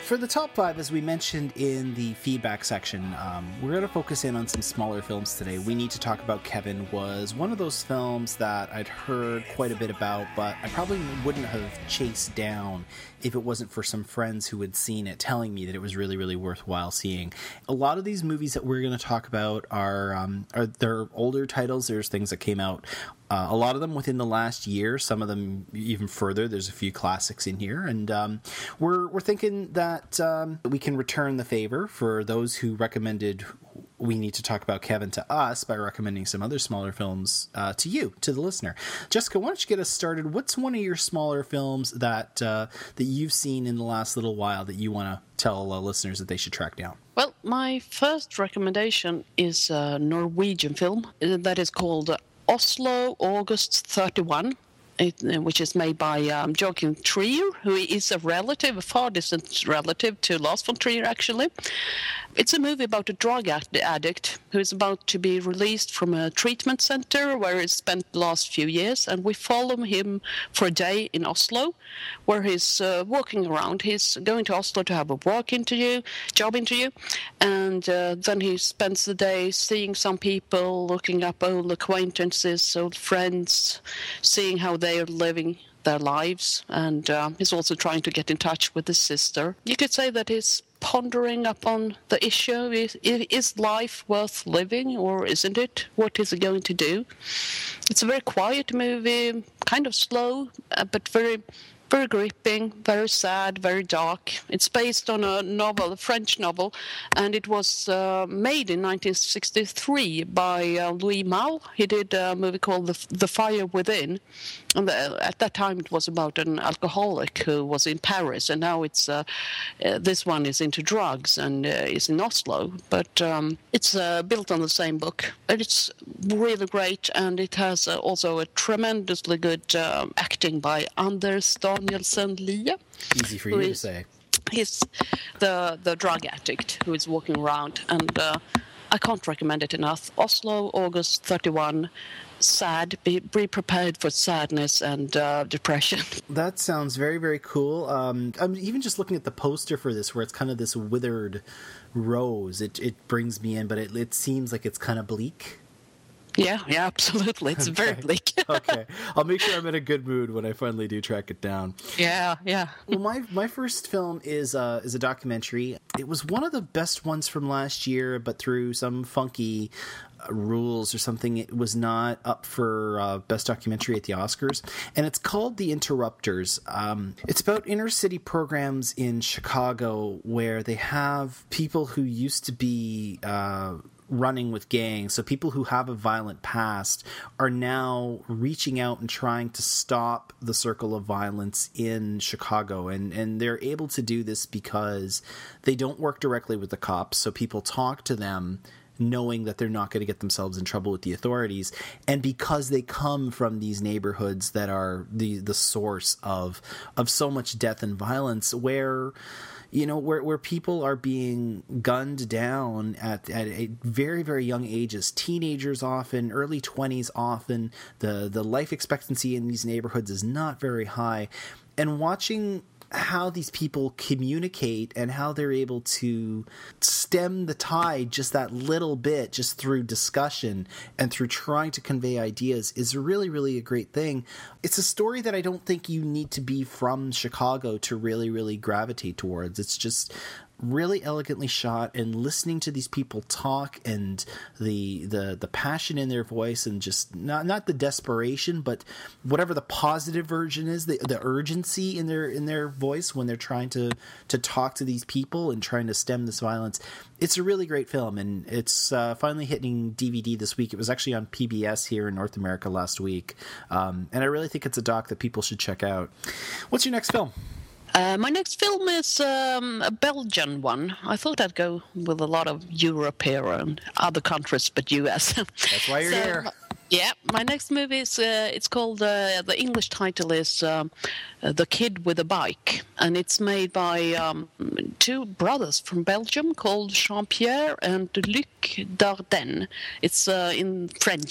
For the top five, as we mentioned in the feedback section, um, we're going to focus in on some smaller films today. We Need to Talk About Kevin was one of those films that I'd heard quite a bit about, but I probably wouldn't have chased down if it wasn't for some friends who had seen it telling me that it was really, really worthwhile seeing. A lot of these movies that we're going to talk about are, um, are they're older titles. There's things that came out, uh, a lot of them within the last year, some of them even further. There's a few classics in here, and um, we're we're thinking that um, we can return the favor for those who recommended We Need to Talk About Kevin to us by recommending some other smaller films uh, to you, to the listener. Jessica, why don't you get us started? What's one of your smaller films that uh, that you've seen in the last little while that you want to tell uh, listeners that they should track down? Well, my first recommendation is a Norwegian film that is called Oslo, August thirty-one. It, which is made by um, Joachim Trier, who is a relative, a far distant relative to Lars von Trier, actually. It's a movie about a drug addict who is about to be released from a treatment center where he spent the last few years, and we follow him for a day in Oslo, where he's uh, walking around. He's going to Oslo to have a work interview, job interview, and uh, then he spends the day seeing some people, looking up old acquaintances, old friends, seeing how they are living their lives, and uh, he's also trying to get in touch with his sister. You could say that he's pondering upon the issue, is, is life worth living, or isn't it? What is he going to do? It's a very quiet movie, kind of slow, uh, but very very gripping, very sad, very dark. It's based on a novel, a French novel, and it was uh, made in nineteen sixty-three by uh, Louis Malle. He did a movie called The, the Fire Within, and the, at that time it was about an alcoholic who was in Paris, and now it's uh, uh, this one is into drugs and uh, is in Oslo, but um, it's uh, built on the same book. And it's really great, and it has uh, also a tremendously good uh, acting by Anders Danielsen Lie. Easy for you to say. He's the the drug addict who is walking around, and uh, I can't recommend it enough. Oslo, August thirty-one. Sad. Be, be prepared for sadness and uh, depression. That sounds very, very cool. Um, I'm even just looking at the poster for this, where it's kind of this withered rose. It it brings me in, but it it seems like it's kind of bleak. Yeah, yeah, absolutely. It's okay. very bleak. Okay. I'll make sure I'm in a good mood when I finally do track it down. Yeah, yeah. Well, my my first film is uh, is a documentary. It was one of the best ones from last year, but through some funky uh, rules or something, it was not up for uh, best documentary at the Oscars. And it's called The Interrupters. Um, it's about inner city programs in Chicago where they have people who used to be Uh, running with gangs, so people who have a violent past are now reaching out and trying to stop the circle of violence in Chicago, and and they're able to do this because they don't work directly with the cops, so people talk to them knowing that they're not going to get themselves in trouble with the authorities, and because they come from these neighborhoods that are the the source of of so much death and violence, where you know, where where people are being gunned down at, at a very, very young ages, teenagers often, early twenties often. The, the life expectancy in these neighborhoods is not very high. And watching how these people communicate and how they're able to stem the tide just that little bit, just through discussion and through trying to convey ideas, is really, really a great thing. It's a story that I don't think you need to be from Chicago to really, really gravitate towards. It's just really elegantly shot, and listening to these people talk and the the the passion in their voice, and just not not the desperation, but whatever the positive version is, the the urgency in their in their voice when they're trying to to talk to these people and trying to stem this violence. It's a really great film, and it's uh, finally hitting D V D this week. It was actually on P B S here in North America last week, um, and I really think it's a doc that people should check out. What's your next film? Uh, my next film is um, a Belgian one. I thought I'd go with a lot of Europe here and other countries, but U S. That's why you're so, here. Yeah, my next movie is, uh, it's called, uh, the English title is um, uh, The Kid with a Bike, and it's made by um, two brothers from Belgium called Jean-Pierre and Luc Dardenne. It's uh, in French.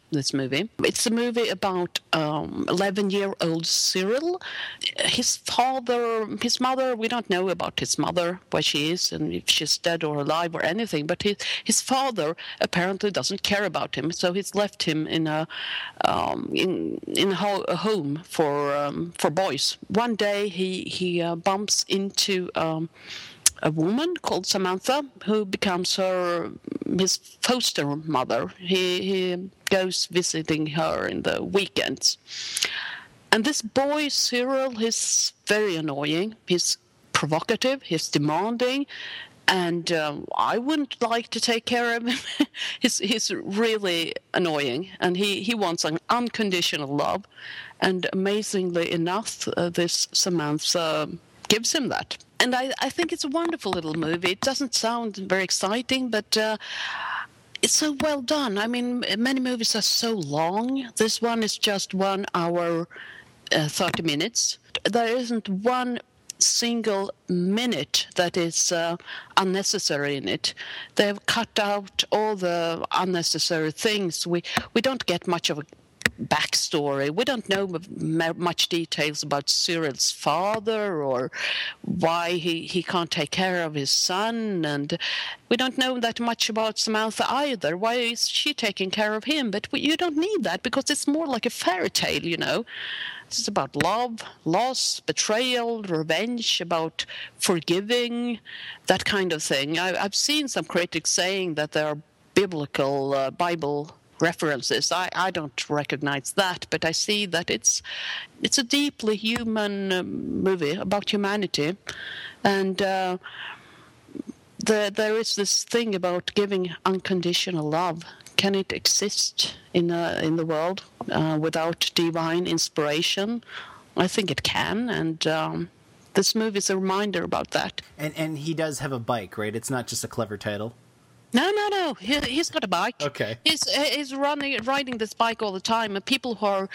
this movie. It's a movie about um, eleven-year-old Cyril. His father, his mother, we don't know about his mother, where she is, and if she's dead or alive or anything, but his, his father apparently doesn't care about him, so he's left him in a um, in in a, ho- a home for um, for boys. One day he, he uh, bumps into um, a woman called Samantha, who becomes her his foster mother. He he goes visiting her in the weekends. And this boy, Cyril, he's very annoying. He's provocative, he's demanding, and um, I wouldn't like to take care of him. he's, he's really annoying, and he, he wants an unconditional love. And amazingly enough, uh, this Samantha gives him that. And I, I think it's a wonderful little movie. It doesn't sound very exciting, but uh, it's so well done. I mean, many movies are so long. This one is just one hour, uh, thirty minutes. There isn't one single minute that is uh, unnecessary in it. They've cut out all the unnecessary things. We we don't get much of a backstory. We don't know much details about Cyril's father or why he, he can't take care of his son, and we don't know that much about Samantha either. Why is she taking care of him? But we, you don't need that, because it's more like a fairy tale, you know. It's about love, loss, betrayal, revenge, about forgiving, that kind of thing. I, I've seen some critics saying that there are biblical, uh, Bible references. I, I don't recognize that, but I see that it's it's a deeply human um, movie about humanity, and uh, the, there is this thing about giving unconditional love. Can it exist in a, in the world uh, without divine inspiration? I think it can, and um, this movie is a reminder about that. And and he does have a bike, right? It's not just a clever title. No, no, no. He, he's got a bike. Okay. He's he's running, riding this bike all the time. And people who are,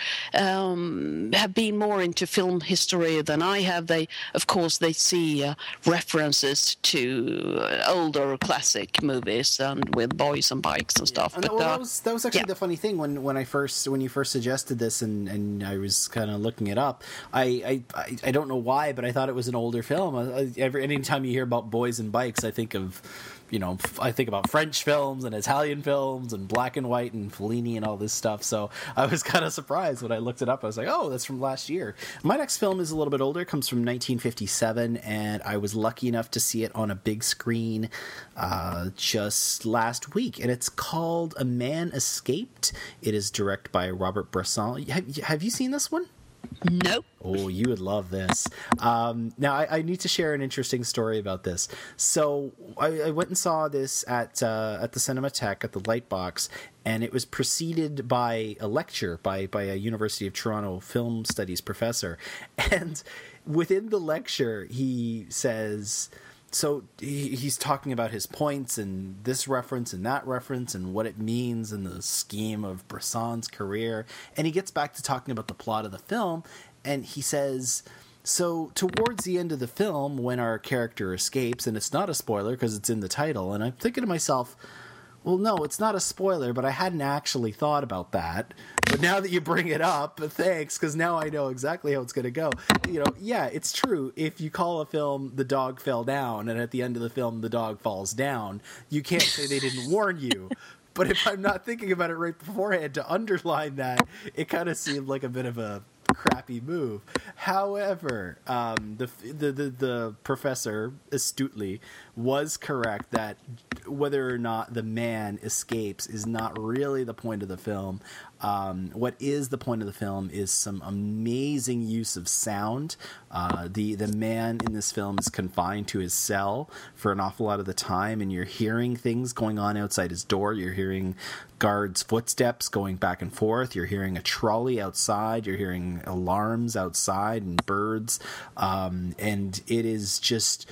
um, have been more into film history than I have, they, of course, they see uh, references to older classic movies and with boys and bikes and stuff. And but, well, uh, that was that was actually yeah. the funny thing when, when I first when you first suggested this and, and I was kind of looking it up. I, I I don't know why, but I thought it was an older film. I, every anytime you hear about boys and bikes, I think of. You know, I think about French films and Italian films and black and white and Fellini and all this stuff. So I was kind of surprised when I looked it up. I was like, oh, that's from last year. My next film is a little bit older. It comes from nineteen fifty-seven, and I was lucky enough to see it on a big screen uh, just last week. And it's called A Man Escaped. It is directed by Robert Bresson. Have, have you seen this one? Nope. Oh, you would love this. Um, now, I, I need to share an interesting story about this. So, I, I went and saw this at uh, at the Cinematheque, at the Lightbox, and it was preceded by a lecture by, by a University of Toronto film studies professor. And within the lecture, he says... So he, he's talking about his points and this reference and that reference and what it means in the scheme of Bresson's career. And he gets back to talking about the plot of the film, and he says, so towards the end of the film, when our character escapes, and it's not a spoiler because it's in the title, and I'm thinking to myself, well, no, it's not a spoiler, but I hadn't actually thought about that. But now that you bring it up, thanks, because now I know exactly how it's going to go. You know, yeah, it's true. If you call a film The Dog Fell Down, and at the end of the film the dog falls down, you can't say they didn't warn you. But if I'm not thinking about it right beforehand to underline that, it kind of seemed like a bit of a crappy move. However, um, the, the the the professor astutely was correct that whether or not the man escapes is not really the point of the film. Um, what is the point of the film is some amazing use of sound. Uh, the the man in this film is confined to his cell for an awful lot of the time, and you're hearing things going on outside his door. You're hearing guards' footsteps going back and forth. You're hearing a trolley outside. You're hearing alarms outside and birds. Um, and it is just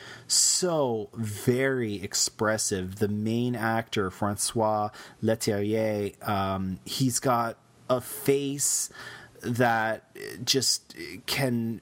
so very expressive. The main actor, Francois Leterrier, um, he's got a face that just can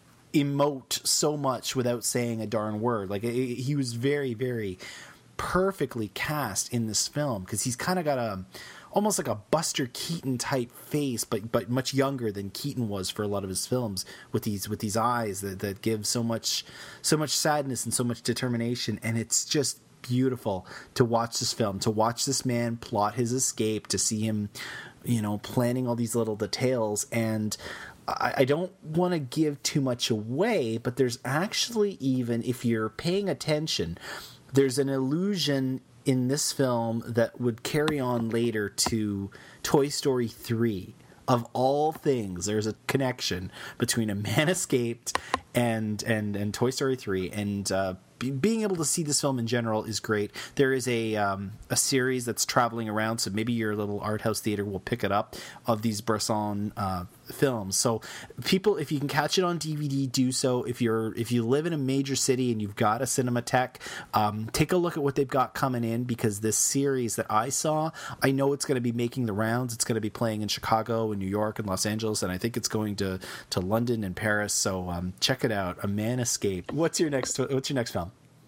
emote so much without saying a darn word. Like, it, he was very, very perfectly cast in this film because he's kind of got a almost like a Buster Keaton type face, but but much younger than Keaton was for a lot of his films, with these with these eyes that, that give so much so much sadness and so much determination. And it's just beautiful to watch this film, to watch this man plot his escape, to see him, you know, planning all these little details. And I, I don't want to give too much away, but there's actually, even if you're paying attention, there's an illusion in this film that would carry on later to Toy Story three. Of all things, there's a connection between A Man Escaped and and and Toy Story three, and uh, be, being able to see this film in general is great. There is a um, a series that's traveling around, so maybe your little art house theater will pick it up, of these Bresson uh, films. So people, if you can catch it on D V D, do so. If you're if you live in a major city and you've got a Cinematheque, um, take a look at what they've got coming in, because this series that I saw, I know it's going to be making the rounds. It's going to be playing in Chicago and New York and Los Angeles, and I think it's going to to London and Paris. So um, check it out. A Man Escaped. What's your next What's your next film?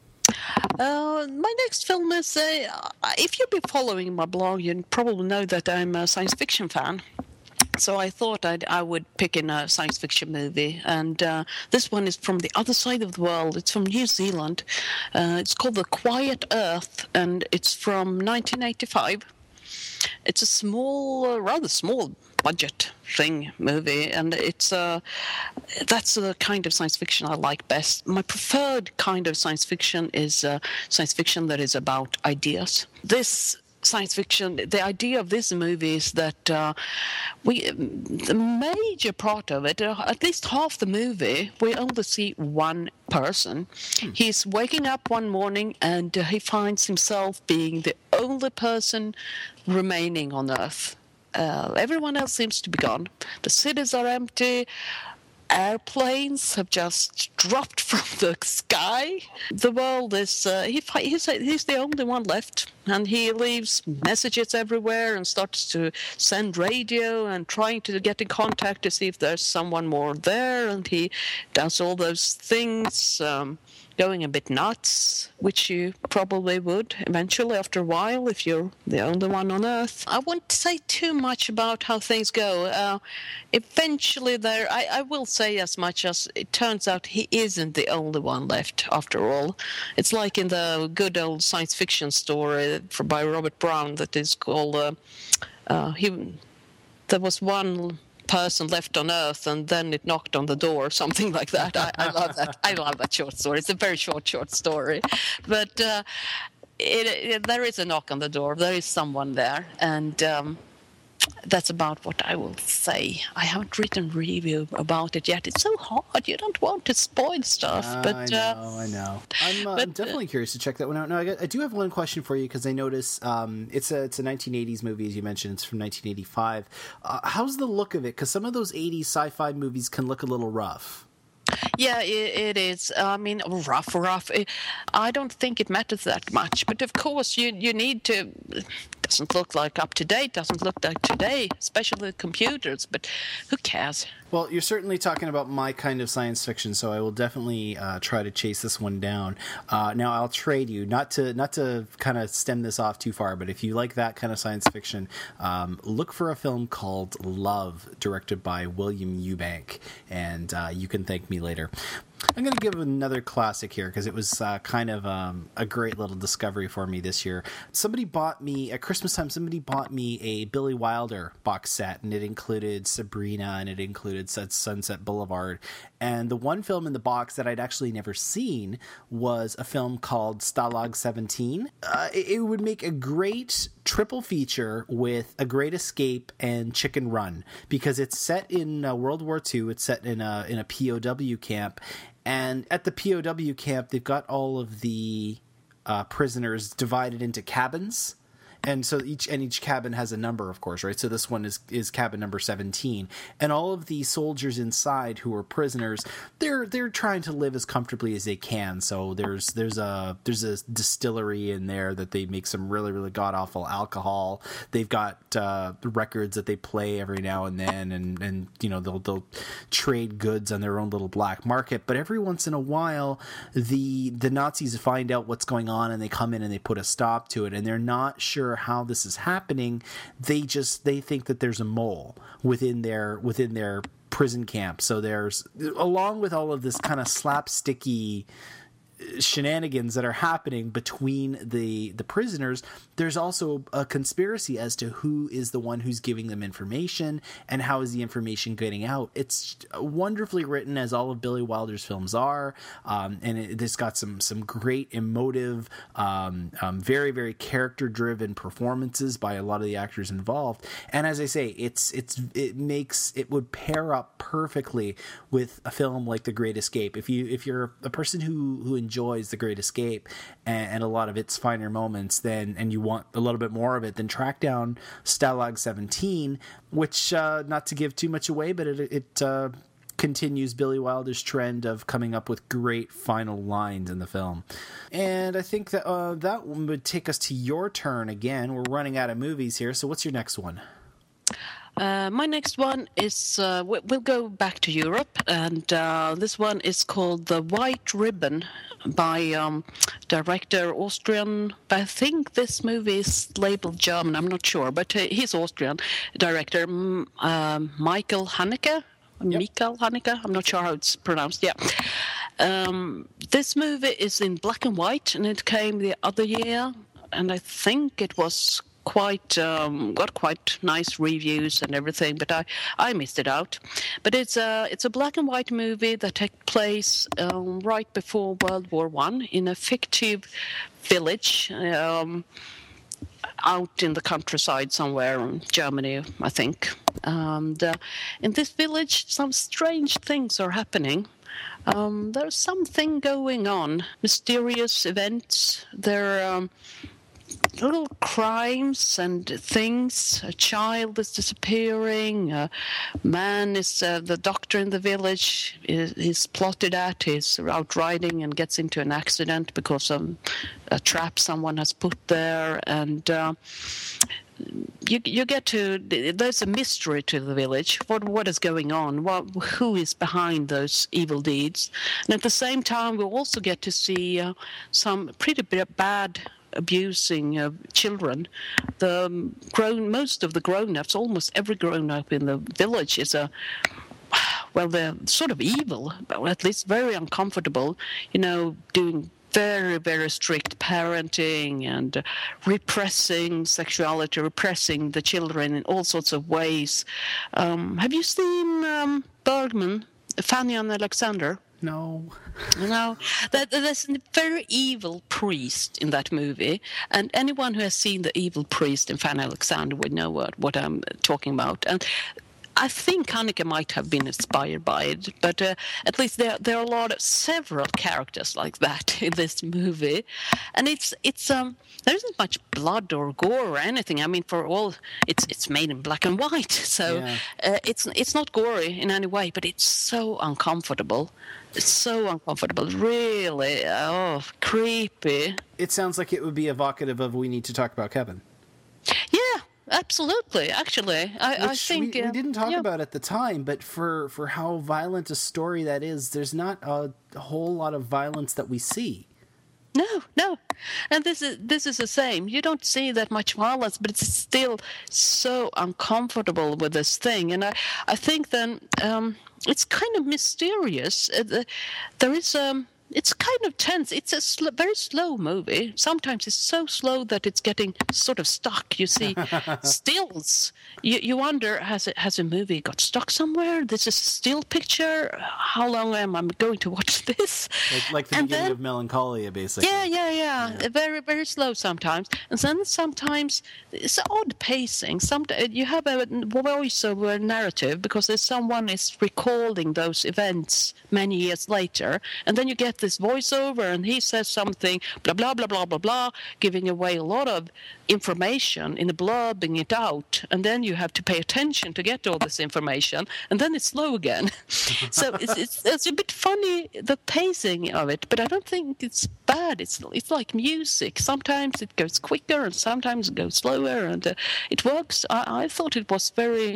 Uh, my next film is, uh, if you've been following my blog, you probably know that I'm a science fiction fan. So I thought I'd, I would pick in a science fiction movie, and uh, this one is from the other side of the world. It's from New Zealand. Uh, it's called The Quiet Earth, and it's from nineteen eighty-five. It's a small, uh, rather small budget thing movie, and it's uh, that's the kind of science fiction I like best. My preferred kind of science fiction is uh, science fiction that is about ideas. This science fiction, the idea of this movie is that uh, we, the major part of it, uh, at least half the movie, we only see one person. Hmm. He's waking up one morning and uh, he finds himself being the only person remaining on Earth. Uh, everyone else seems to be gone. The cities are empty. Airplanes have just dropped from the sky. The world is, uh, he, he's, he's the only one left, and he leaves messages everywhere and starts to send radio and trying to get in contact to see if there's someone more there, and he does all those things, um, going a bit nuts, which you probably would eventually after a while if you're the only one on Earth. I won't say too much about how things go. Uh, eventually there, I, I will say as much as it turns out he isn't the only one left after all. It's like in the good old science fiction story for, by Robert Brown that is called, uh, uh, he, there was one person left on Earth, and then it knocked on the door, something like that. I, I love that. I love that short story. It's a very short, short story, but uh, it, it, there is a knock on the door. There is someone there, and um, that's about what I will say. I haven't written a review about it yet. It's so hard. You don't want to spoil stuff. Uh, but I know, uh, I know. I'm, uh, but, I'm definitely curious to check that one out. No, I, got, I do have one question for you, because I notice um, it's a it's a nineteen eighties movie, as you mentioned. It's from nineteen eighty-five. Uh, how's the look of it? Because some of those eighties sci-fi movies can look a little rough. Yeah, it, it is. I mean, rough, rough. I don't think it matters that much. But of course, you you need to. It doesn't look like up to date. Doesn't look like today, especially with computers. But who cares? Well, you're certainly talking about my kind of science fiction, so I will definitely uh, try to chase this one down. Uh, now, I'll trade you, not to not to kind of stem this off too far, but if you like that kind of science fiction, um, look for a film called Love, directed by William Eubank, and uh, you can thank me later. I'm going to give another classic here, because it was uh, kind of um, a great little discovery for me this year. Somebody bought me, at Christmas time, somebody bought me a Billy Wilder box set, and it included Sabrina, and it included Sunset Boulevard. And the one film in the box that I'd actually never seen was a film called Stalag seventeen. Uh, it, it would make a great triple feature with A Great Escape and Chicken Run, because it's set in uh, World War Two. It's set in a in a P O W camp, and at the P O W camp, they've got all of the uh, prisoners divided into cabins. And so each and each cabin has a number, of course, right? So this one is, is cabin number seventeen, and all of the soldiers inside who are prisoners, they're they're trying to live as comfortably as they can. So there's there's a there's a distillery in there that they make some really really god awful alcohol. They've got uh, records that they play every now and then, and and you know they'll they'll trade goods on their own little black market. But every once in a while, the the Nazis find out what's going on, and they come in and they put a stop to it, and they're not sure sure how this is happening. They just they think that there's a mole within their within their prison camp. So there's, along with all of this kind of slapsticky shenanigans that are happening between the the prisoners, there's also a conspiracy as to who is the one who's giving them information and how is the information getting out. It's wonderfully written, as all of Billy Wilder's films are, um, and it, it's got some some great emotive, um, um, very very character driven performances by a lot of the actors involved. And as I say, it's it's it makes it would pair up perfectly with a film like The Great Escape. If you if you're a person who who enjoys The Great Escape and, and a lot of its finer moments, then and you want a little bit more of it, then track down Stalag seventeen, which uh, not to give too much away, but it, it uh, continues Billy Wilder's trend of coming up with great final lines in the film. And I think that uh, that would take us to your turn again. We're running out of movies here, so what's your next one? Uh, my next one is, uh, we'll go back to Europe, and uh, this one is called The White Ribbon by um, director Austrian, I think this movie is labeled German, I'm not sure, but uh, he's Austrian director, um, uh, Michael Haneke, yep. Michael Haneke, I'm not sure how it's pronounced, yeah. Um, this movie is in black and white, and it came the other year, and I think it was quite um, got quite nice reviews and everything, but I, I missed it out. But it's a it's a black and white movie that takes place um, right before World War One in a fictive village um, out in the countryside somewhere in Germany, I think. And uh, in this village, some strange things are happening. Um, there's something going on, mysterious events. There. Um, little crimes and things. A child is disappearing. A man is uh, the doctor in the village is, is plotted at. He's out riding and gets into an accident because of a trap someone has put there. And uh, you you get to, there's a mystery to the village. What what is going on? What who is behind those evil deeds? And at the same time, we also get to see uh, some pretty bad abusing uh, children. The um, grown, most of the grown-ups, almost every grown-up in the village is a, well, they're sort of evil, or at least very uncomfortable, you know, doing very, very strict parenting and uh, repressing sexuality, repressing the children in all sorts of ways. Um, have you seen um, Bergman, Fanny and Alexander? No. No, there's a very evil priest in that movie, and anyone who has seen the evil priest in Fanny Alexander would know what, what I'm talking about. And I think Haneke might have been inspired by it, but uh, at least there there are a lot of several characters like that in this movie, and it's it's um there isn't much blood or gore or anything. I mean, for all it's it's made in black and white, so yeah. uh, it's it's not gory in any way, but it's so uncomfortable. It's so uncomfortable, really. Oh, creepy. It sounds like it would be evocative of We Need to Talk About Kevin. Yeah. Absolutely. Actually, I, I Which think we, uh, we didn't talk yeah. about at the time, but for, for how violent a story that is, there's not a, a whole lot of violence that we see. No, no, and this is this is the same. You don't see that much violence, but it's still so uncomfortable with this thing. And I, I think then um, it's kind of mysterious. Uh, the, there is um. It's kind of tense. It's a sl- very slow movie. Sometimes it's so slow that it's getting sort of stuck. You see stills. You you wonder, has it has a movie got stuck somewhere? This is a still picture. How long am I going to watch this? Like, like the And beginning then- of Melancholia, basically. Yeah, yeah, yeah, Very, very slow sometimes. And then sometimes it's odd pacing. Some you have a voiceover narrative because there's someone is recalling those events many years later, and then you get this voiceover, and he says something, blah blah blah blah blah blah, giving away a lot of information in the blurbing it out, and then you have to pay attention to get all this information, and then it's slow again. So it's, it's it's a bit funny, the pacing of it, but I don't think it's bad. It's it's like music. Sometimes it goes quicker, and sometimes it goes slower, and uh, it works. I, I thought it was very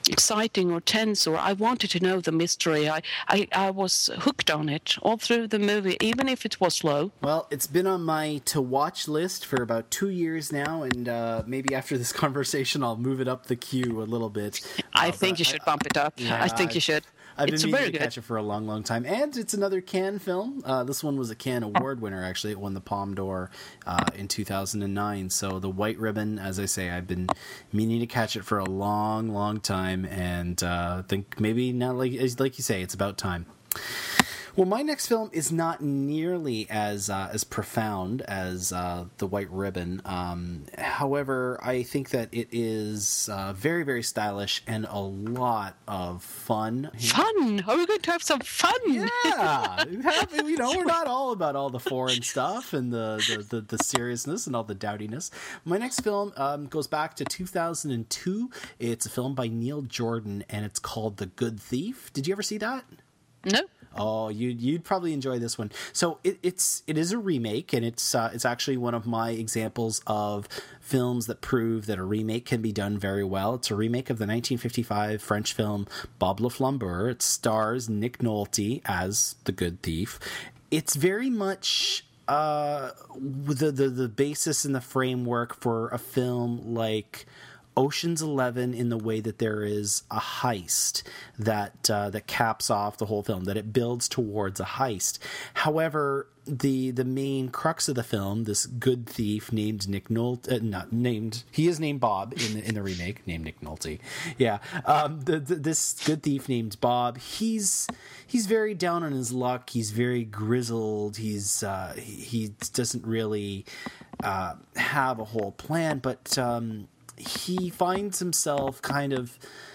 exciting or tense, or I wanted to know the mystery. I, I, I was hooked on it all through the movie, even if it was slow. Well, it's been on my to-watch list for about two years now, and uh, maybe after this conversation I'll move it up the queue a little bit. I Uh, think but you should bump it up. Yeah, I think I- you should. I've been It's meaning very to good. catch it for a long, long time. And it's another Cannes film. Uh, this one was a Cannes Award winner, actually. It won the Palme d'Or uh, in two thousand nine. So The White Ribbon, as I say, I've been meaning to catch it for a long, long time. And uh, think maybe now, like, like you say, it's about time. Well, my next film is not nearly as uh, as profound as uh, The White Ribbon. Um, however, I think that it is uh, very, very stylish and a lot of fun. Fun! Are we going to have some fun? Yeah, have, you know, we're not all about all the foreign stuff and the, the, the, the seriousness and all the dowdiness. My next film um, goes back to two thousand two. It's a film by Neil Jordan, and it's called The Good Thief. Did you ever see that? No? Oh, you you'd probably enjoy this one. So it, it's it is a remake, and it's uh, it's actually one of my examples of films that prove that a remake can be done very well. It's a remake of the nineteen fifty-five French film Bob Le Flambeur. It stars Nick Nolte as the Good Thief. It's very much uh, the the the basis and the framework for a film like Ocean's Eleven, in the way that there is a heist that uh, that caps off the whole film, that it builds towards a heist. However, the the main crux of the film, this good thief named Nick Nolte, uh, not named, he is named Bob in the in the remake, named Nick Nolte. Yeah, um, the, the, this good thief named Bob. He's he's very down on his luck. He's very grizzled. He's uh, he, he doesn't really uh, have a whole plan, but um, he finds himself kind of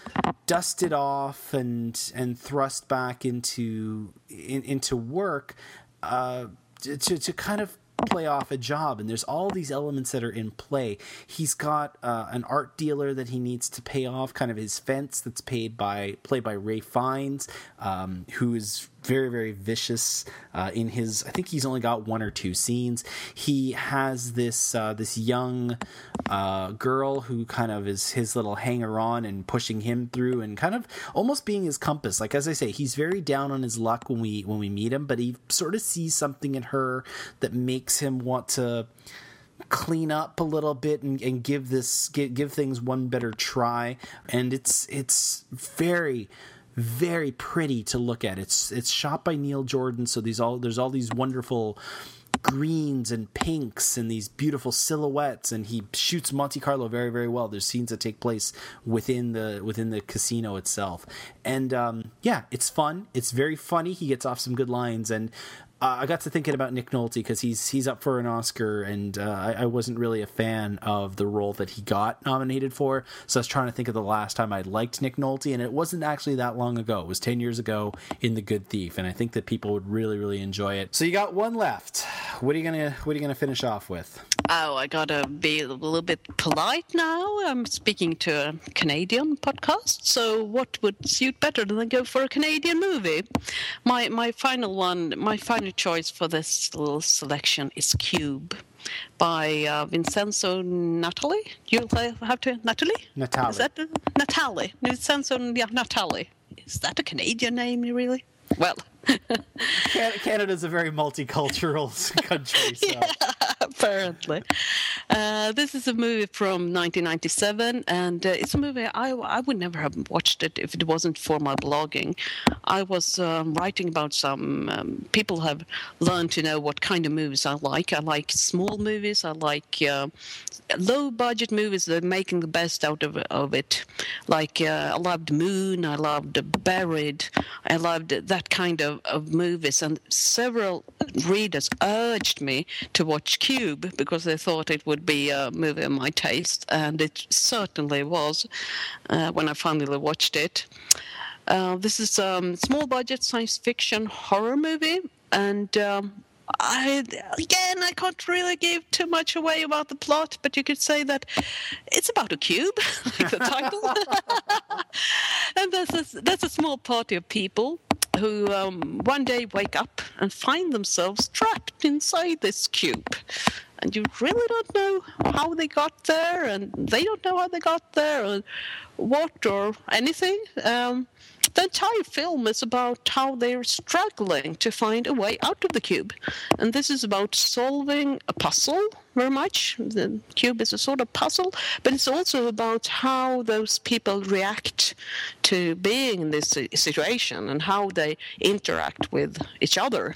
dusted off and and thrust back into in, into work uh, to to kind of play off a job, and there's all these elements that are in play. He's got uh, an art dealer that he needs to pay off, kind of his fence, that's paid by played by Ray Fiennes, um, who is very, very vicious uh, in his, I think he's only got one or two scenes. He has this uh, this young uh, girl who kind of is his little hanger-on and pushing him through and kind of almost being his compass. Like, as I say, he's very down on his luck when we when we meet him, but he sort of sees something in her that makes him want to clean up a little bit and, and give this give, give things one better try. And it's it's very, very pretty to look at. It's it's shot by Neil Jordan, so these all there's all these wonderful greens and pinks and these beautiful silhouettes, and he shoots Monte Carlo very, very well. There's scenes that take place within the within the casino itself, and um, yeah, it's fun. It's very funny. He gets off some good lines, and Uh, I got to thinking about Nick Nolte because he's he's up for an Oscar, and uh, I, I wasn't really a fan of the role that he got nominated for. So I was trying to think of the last time I liked Nick Nolte, and it wasn't actually that long ago. It was ten years ago in The Good Thief, and I think that people would really, really enjoy it. So you got one left. What are you gonna What are you gonna finish off with? Oh, I gotta be a little bit polite now. I'm speaking to a Canadian podcast, so what would suit better than go for a Canadian movie? My my final one, my final choice for this little selection is Cube by uh, Vincenzo Natali. You'll have to Natali. Natali. Is that uh, Natali? Vincenzo yeah, Natali. Is that a Canadian name, really? Well. Canada's a very multicultural country, so. Yeah, apparently. Uh, this is a movie from nineteen ninety-seven, and uh, it's a movie I, I would never have watched it if it wasn't for my blogging. I was um, writing about some um, people have learned to know what kind of movies I like. I like small movies. I like uh, low-budget movies that are making the best out of, of it. Like uh, I loved Moon. I loved Buried. I loved that kind of of movies, and several readers urged me to watch Cube because they thought it would be a movie of my taste, and it certainly was uh, when I finally watched it. Uh, this is a um, small budget science fiction horror movie, and um, I, again, I can't really give too much away about the plot, but you could say that it's about a cube, like the title. And that's a, that's a small party of people who um, one day wake up and find themselves trapped inside this cube. and you really don't know how they got there, and they don't know how they got there, or what or anything. Um, the entire film is about how they're struggling to find a way out of the cube. And this is about solving a puzzle, very much. The cube is a sort of puzzle, but it's also about how those people react to being in this situation and how they interact with each other.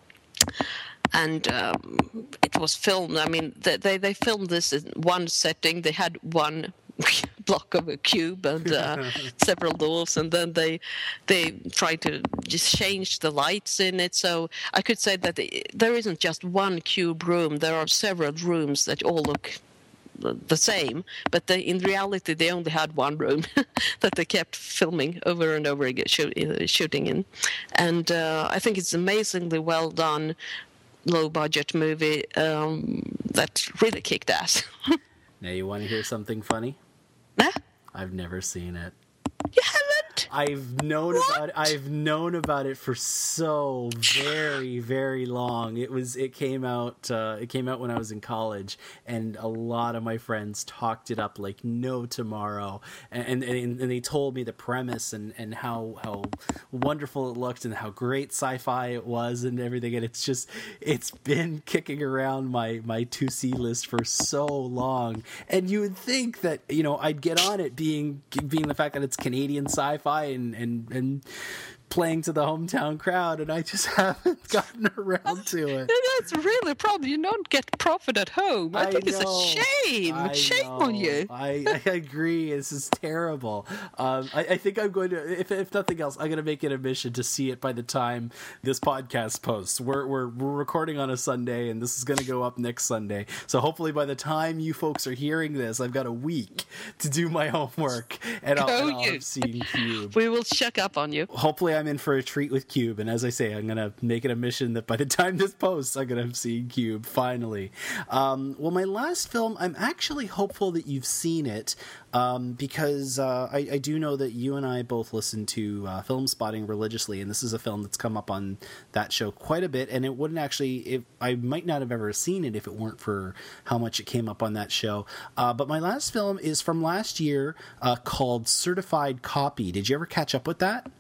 And um, it was filmed, I mean, they, they, they filmed this in one setting. They had one block of a cube and uh, several doors, and then they they tried to just change the lights in it. So I could say that the, there isn't just one cube room. There are several rooms that all look the same, but they, in reality they only had one room that they kept filming over and over again, shoot, uh, shooting in. And uh, I think it's amazingly well done, low budget movie um, that really kicked ass. Now you want to hear something funny? Nah? I've never seen it. You haven't? I've known What? about it. I've known about it for so very, very long. It was. It came out. Uh, it came out when I was in college, and a lot of my friends talked it up like no tomorrow. And and, and they told me the premise and, and how how wonderful it looked and how great sci-fi it was and everything. And it's just it's been kicking around my my to see list for so long. And you would think that, you know, I'd get on it being being the fact that it's Canadian sci-fi and, and, and playing to the hometown crowd, and I just haven't gotten around to it. That's really a problem. You don't get profit at home. I, I think know. it's a shame. I shame know. on you. I, I agree. This is terrible. Um, I, I think I'm going to, if, if nothing else, I'm going to make it a mission to see it by the time this podcast posts. We're, we're, we're recording on a Sunday, and this is going to go up next Sunday. So hopefully by the time you folks are hearing this, I've got a week to do my homework, and I'll, Go and I'll you. have seen Cube. We will check up on you. Hopefully I'm in for a treat with Cube, and as I say, I'm gonna make it a mission that by the time this posts, I'm gonna have seen Cube finally. Um, well, my last film, I'm actually hopeful that you've seen it, um, because uh, I, I do know that you and I both listen to uh, Film Spotting religiously, and this is a film that's come up on that show quite a bit, and it wouldn't actually, if I might not have ever seen it if it weren't for how much it came up on that show. Uh, but my last film is from last year, uh, called Certified Copy. Did you ever catch up with that?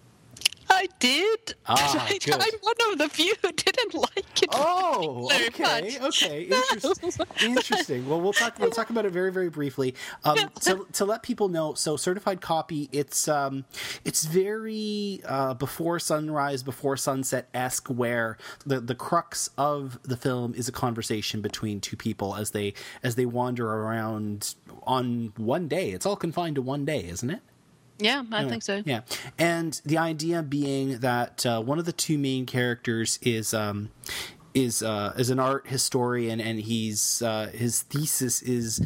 I did. Ah, I, good. I'm one of the few who didn't like it. Oh, very okay, much. okay, Interest, interesting. Well, we'll talk. We'll talk about it very, very briefly. Um, to to let people know, so Certified Copy, it's um, it's very uh, before sunrise, before sunset esque, where the the crux of the film is a conversation between two people as they as they wander around on one day. It's all confined to one day, isn't it? Yeah, I Yeah, think so. Yeah, and the idea being that uh, one of the two main characters is um, is uh, is an art historian, and he's uh, his thesis is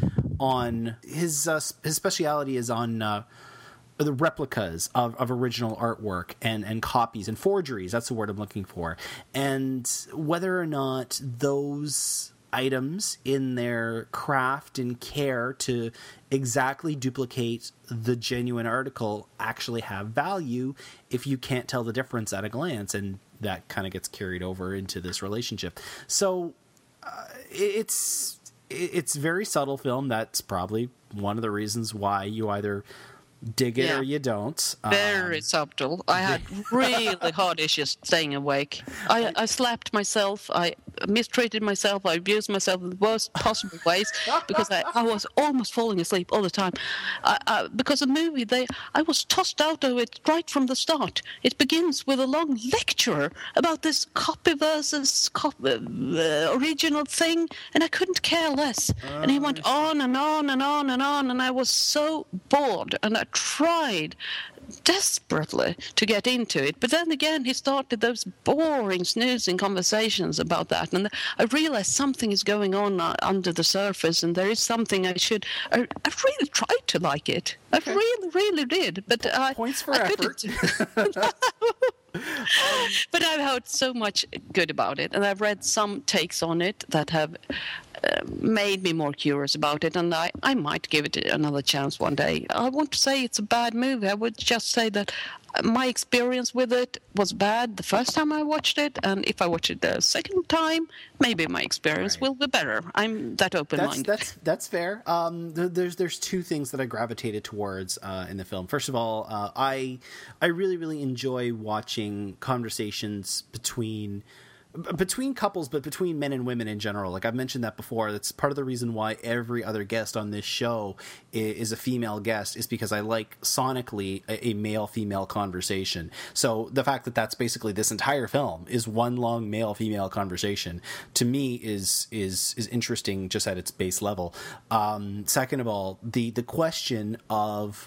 on his uh, his speciality is on uh, the replicas of, of original artwork and, and copies and forgeries. That's the word I'm looking for, and whether or not those items in their craft and care to exactly duplicate the genuine article actually have value if you can't tell the difference at a glance, and that kind of gets carried over into this relationship. So uh, it's it's very subtle film. That's probably one of the reasons why you either dig it Yeah. or you don't. Very Um, subtle. I had really hard issues staying awake. I, I slapped myself. I mistreated myself. I abused myself in the worst possible ways because I, I was almost falling asleep all the time. I, I, because the movie, they I was tossed out of it right from the start. It begins with a long lecture about this copy versus copy, uh, original thing, and I couldn't care less. And he went on and on and on and on, and I was so bored, and I tried desperately to get into it, but then again he started those boring snoozing conversations about that, and I realized something is going on uh, under the surface, and there is something I should I, I really tried to like it. I really really did, but I Points for I effort. couldn't. But I've heard so much good about it, and I've read some takes on it that have uh, made me more curious about it, and I, I might give it another chance one day. I won't say it's a bad movie. I would just say that my experience with it was bad the first time I watched it, and if I watch it the second time, maybe my experience Right. will be better. I'm that That's open-minded. that's that's fair. Um, there, there's there's two things that I gravitated towards uh, in the film. First of all, uh, I I really really enjoy watching conversations between between couples, but between men and women in general. Like I've mentioned that before. That's part of the reason why every other guest on this show is, is a female guest, is because I like sonically a, a male-female conversation. So the fact that that's basically this entire film is one long male-female conversation, to me is is is interesting just at its base level. Um, second of all, the the question of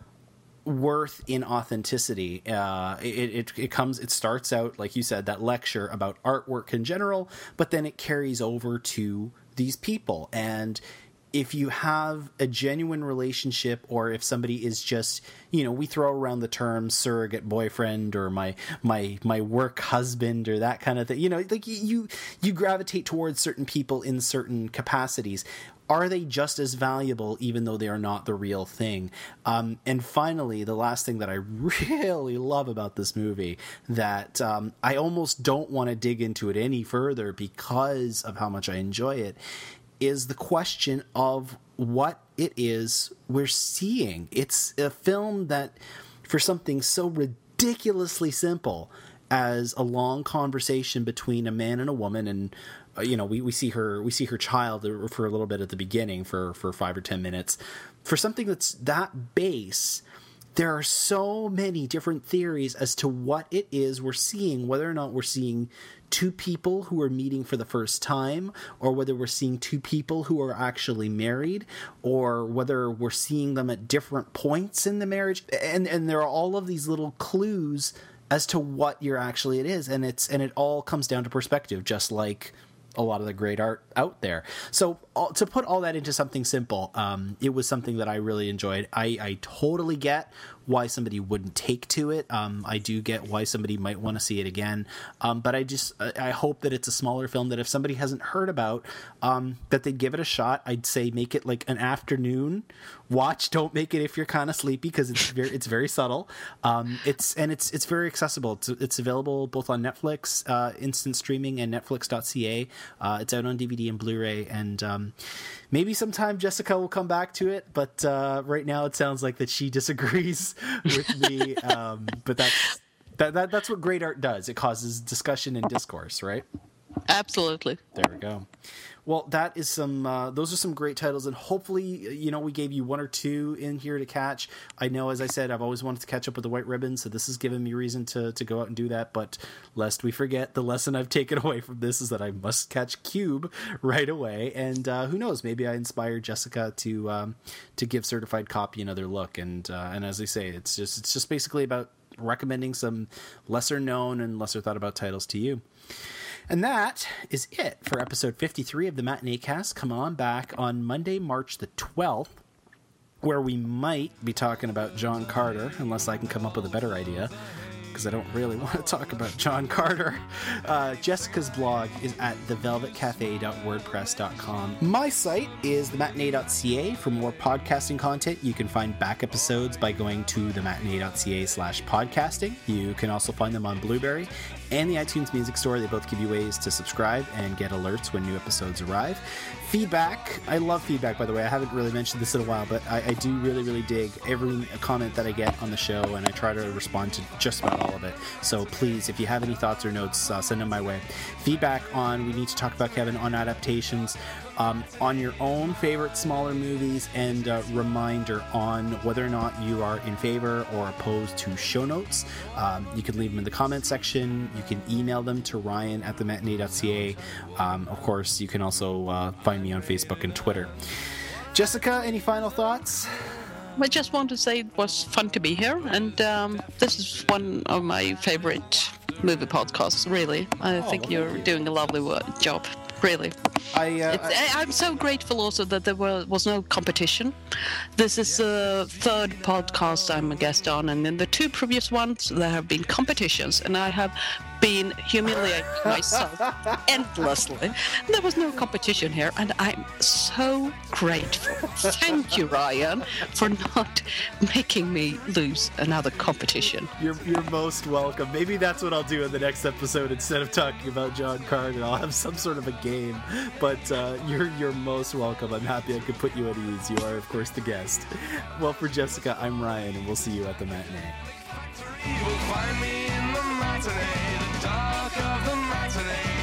worth in authenticity. Uh, it, it it comes. It starts out, like you said, that lecture about artwork in general, but then it carries over to these people. And if you have a genuine relationship, or if somebody is just, you know, we throw around the term surrogate boyfriend or my my my work husband or that kind of thing. You know, like you you gravitate towards certain people in certain capacities. Are they just as valuable, even though they are not the real thing? Um, and finally, the last thing that I really love about this movie, that um, I almost don't want to dig into it any further because of how much I enjoy it, is the question of what it is we're seeing. It's a film that, for something so ridiculously simple as a long conversation between a man and a woman, and uh, you know, we, we see her we see her child for a little bit at the beginning for for five or ten minutes. For something that's that base, there are so many different theories as to what it is we're seeing, whether or not we're seeing two people who are meeting for the first time, or whether we're seeing two people who are actually married, or whether we're seeing them at different points in the marriage. And and there are all of these little clues as to what you're actually it is, and it's and it all comes down to perspective, just like a lot of the great art out there. So all, to put all that into something simple, um, it was something that I really enjoyed. I, I totally get why somebody wouldn't take to it. Um, I do get why somebody might want to see it again. Um, but I just, I hope that it's a smaller film that if somebody hasn't heard about, um, that they give it a shot. I'd say make it like an afternoon watch. Don't make it if you're kind of sleepy, because it's very, it's very subtle. Um, it's, and it's, it's very accessible. It's, it's available both on Netflix, uh, instant streaming, and netflix dot c a. Uh, it's out on D V D and Blu-ray, and um, maybe sometime Jessica will come back to it, but uh, right now it sounds like that she disagrees with me. Um, but that's that, that that's what great art does. It causes discussion and discourse, right? Absolutely. There we go. Well, that is some. Uh, those are some great titles, and hopefully, you know, we gave you one or two in here to catch. I know, as I said, I've always wanted to catch up with the White Ribbon, so this has given me reason to to go out and do that. But lest we forget, the lesson I've taken away from this is that I must catch Cube right away. And uh, who knows? Maybe I inspired Jessica to um, to give Certified Copy another look. And uh, and as I say, it's just it's just basically about recommending some lesser known and lesser thought about titles to you. And that is it for episode fifty-three of the Matinee Cast. Come on back on Monday, March the twelfth, where we might be talking about John Carter, unless I can come up with a better idea, because I don't really want to talk about John Carter. Uh, Jessica's blog is at the velvet cafe dot wordpress dot com. My site is the matinee dot c a. For more podcasting content, you can find back episodes by going to the matinee dot c a slash podcasting. You can also find them on Blueberry and the iTunes Music Store. They both give you ways to subscribe and get alerts when new episodes arrive. Feedback. I love feedback, by the way. I haven't really mentioned this in a while, but I, I do really, really dig every comment that I get on the show, and I try to respond to just about all of it. So please, if you have any thoughts or notes, uh, send them my way. Feedback on We Need to Talk About Kevin, on adaptations, um, on your own favorite smaller movies, and a reminder on whether or not you are in favor or opposed to show notes. Um, you can leave them in the comment section. You can email them to Ryan at the matinee dot c a. Um, of course, you can also uh, find me on Facebook and Twitter. Jessica, any final thoughts? I just want to say it was fun to be here, and um, this is one of my favorite movie podcasts, really. I Oh, think well, you're thank you. doing a lovely wo- job. Really. I, uh, It's, I, I'm so grateful also that there were, was no competition. This is the third podcast I'm a guest on, and in the two previous ones there have been competitions, and I have been humiliating myself endlessly. There was no competition here, and I'm so grateful. Thank you, Ryan, for not making me lose another competition. You're, you're most welcome. Maybe that's what I'll do in the next episode. Instead of talking about John Carter, I'll have some sort of a game. But uh, you're you're most welcome. I'm happy I could put you at ease. You are, of course, the guest. Well, for Jessica, I'm Ryan, and we'll see you at the matinee. You will find me in the matinee, the dark of the matinee.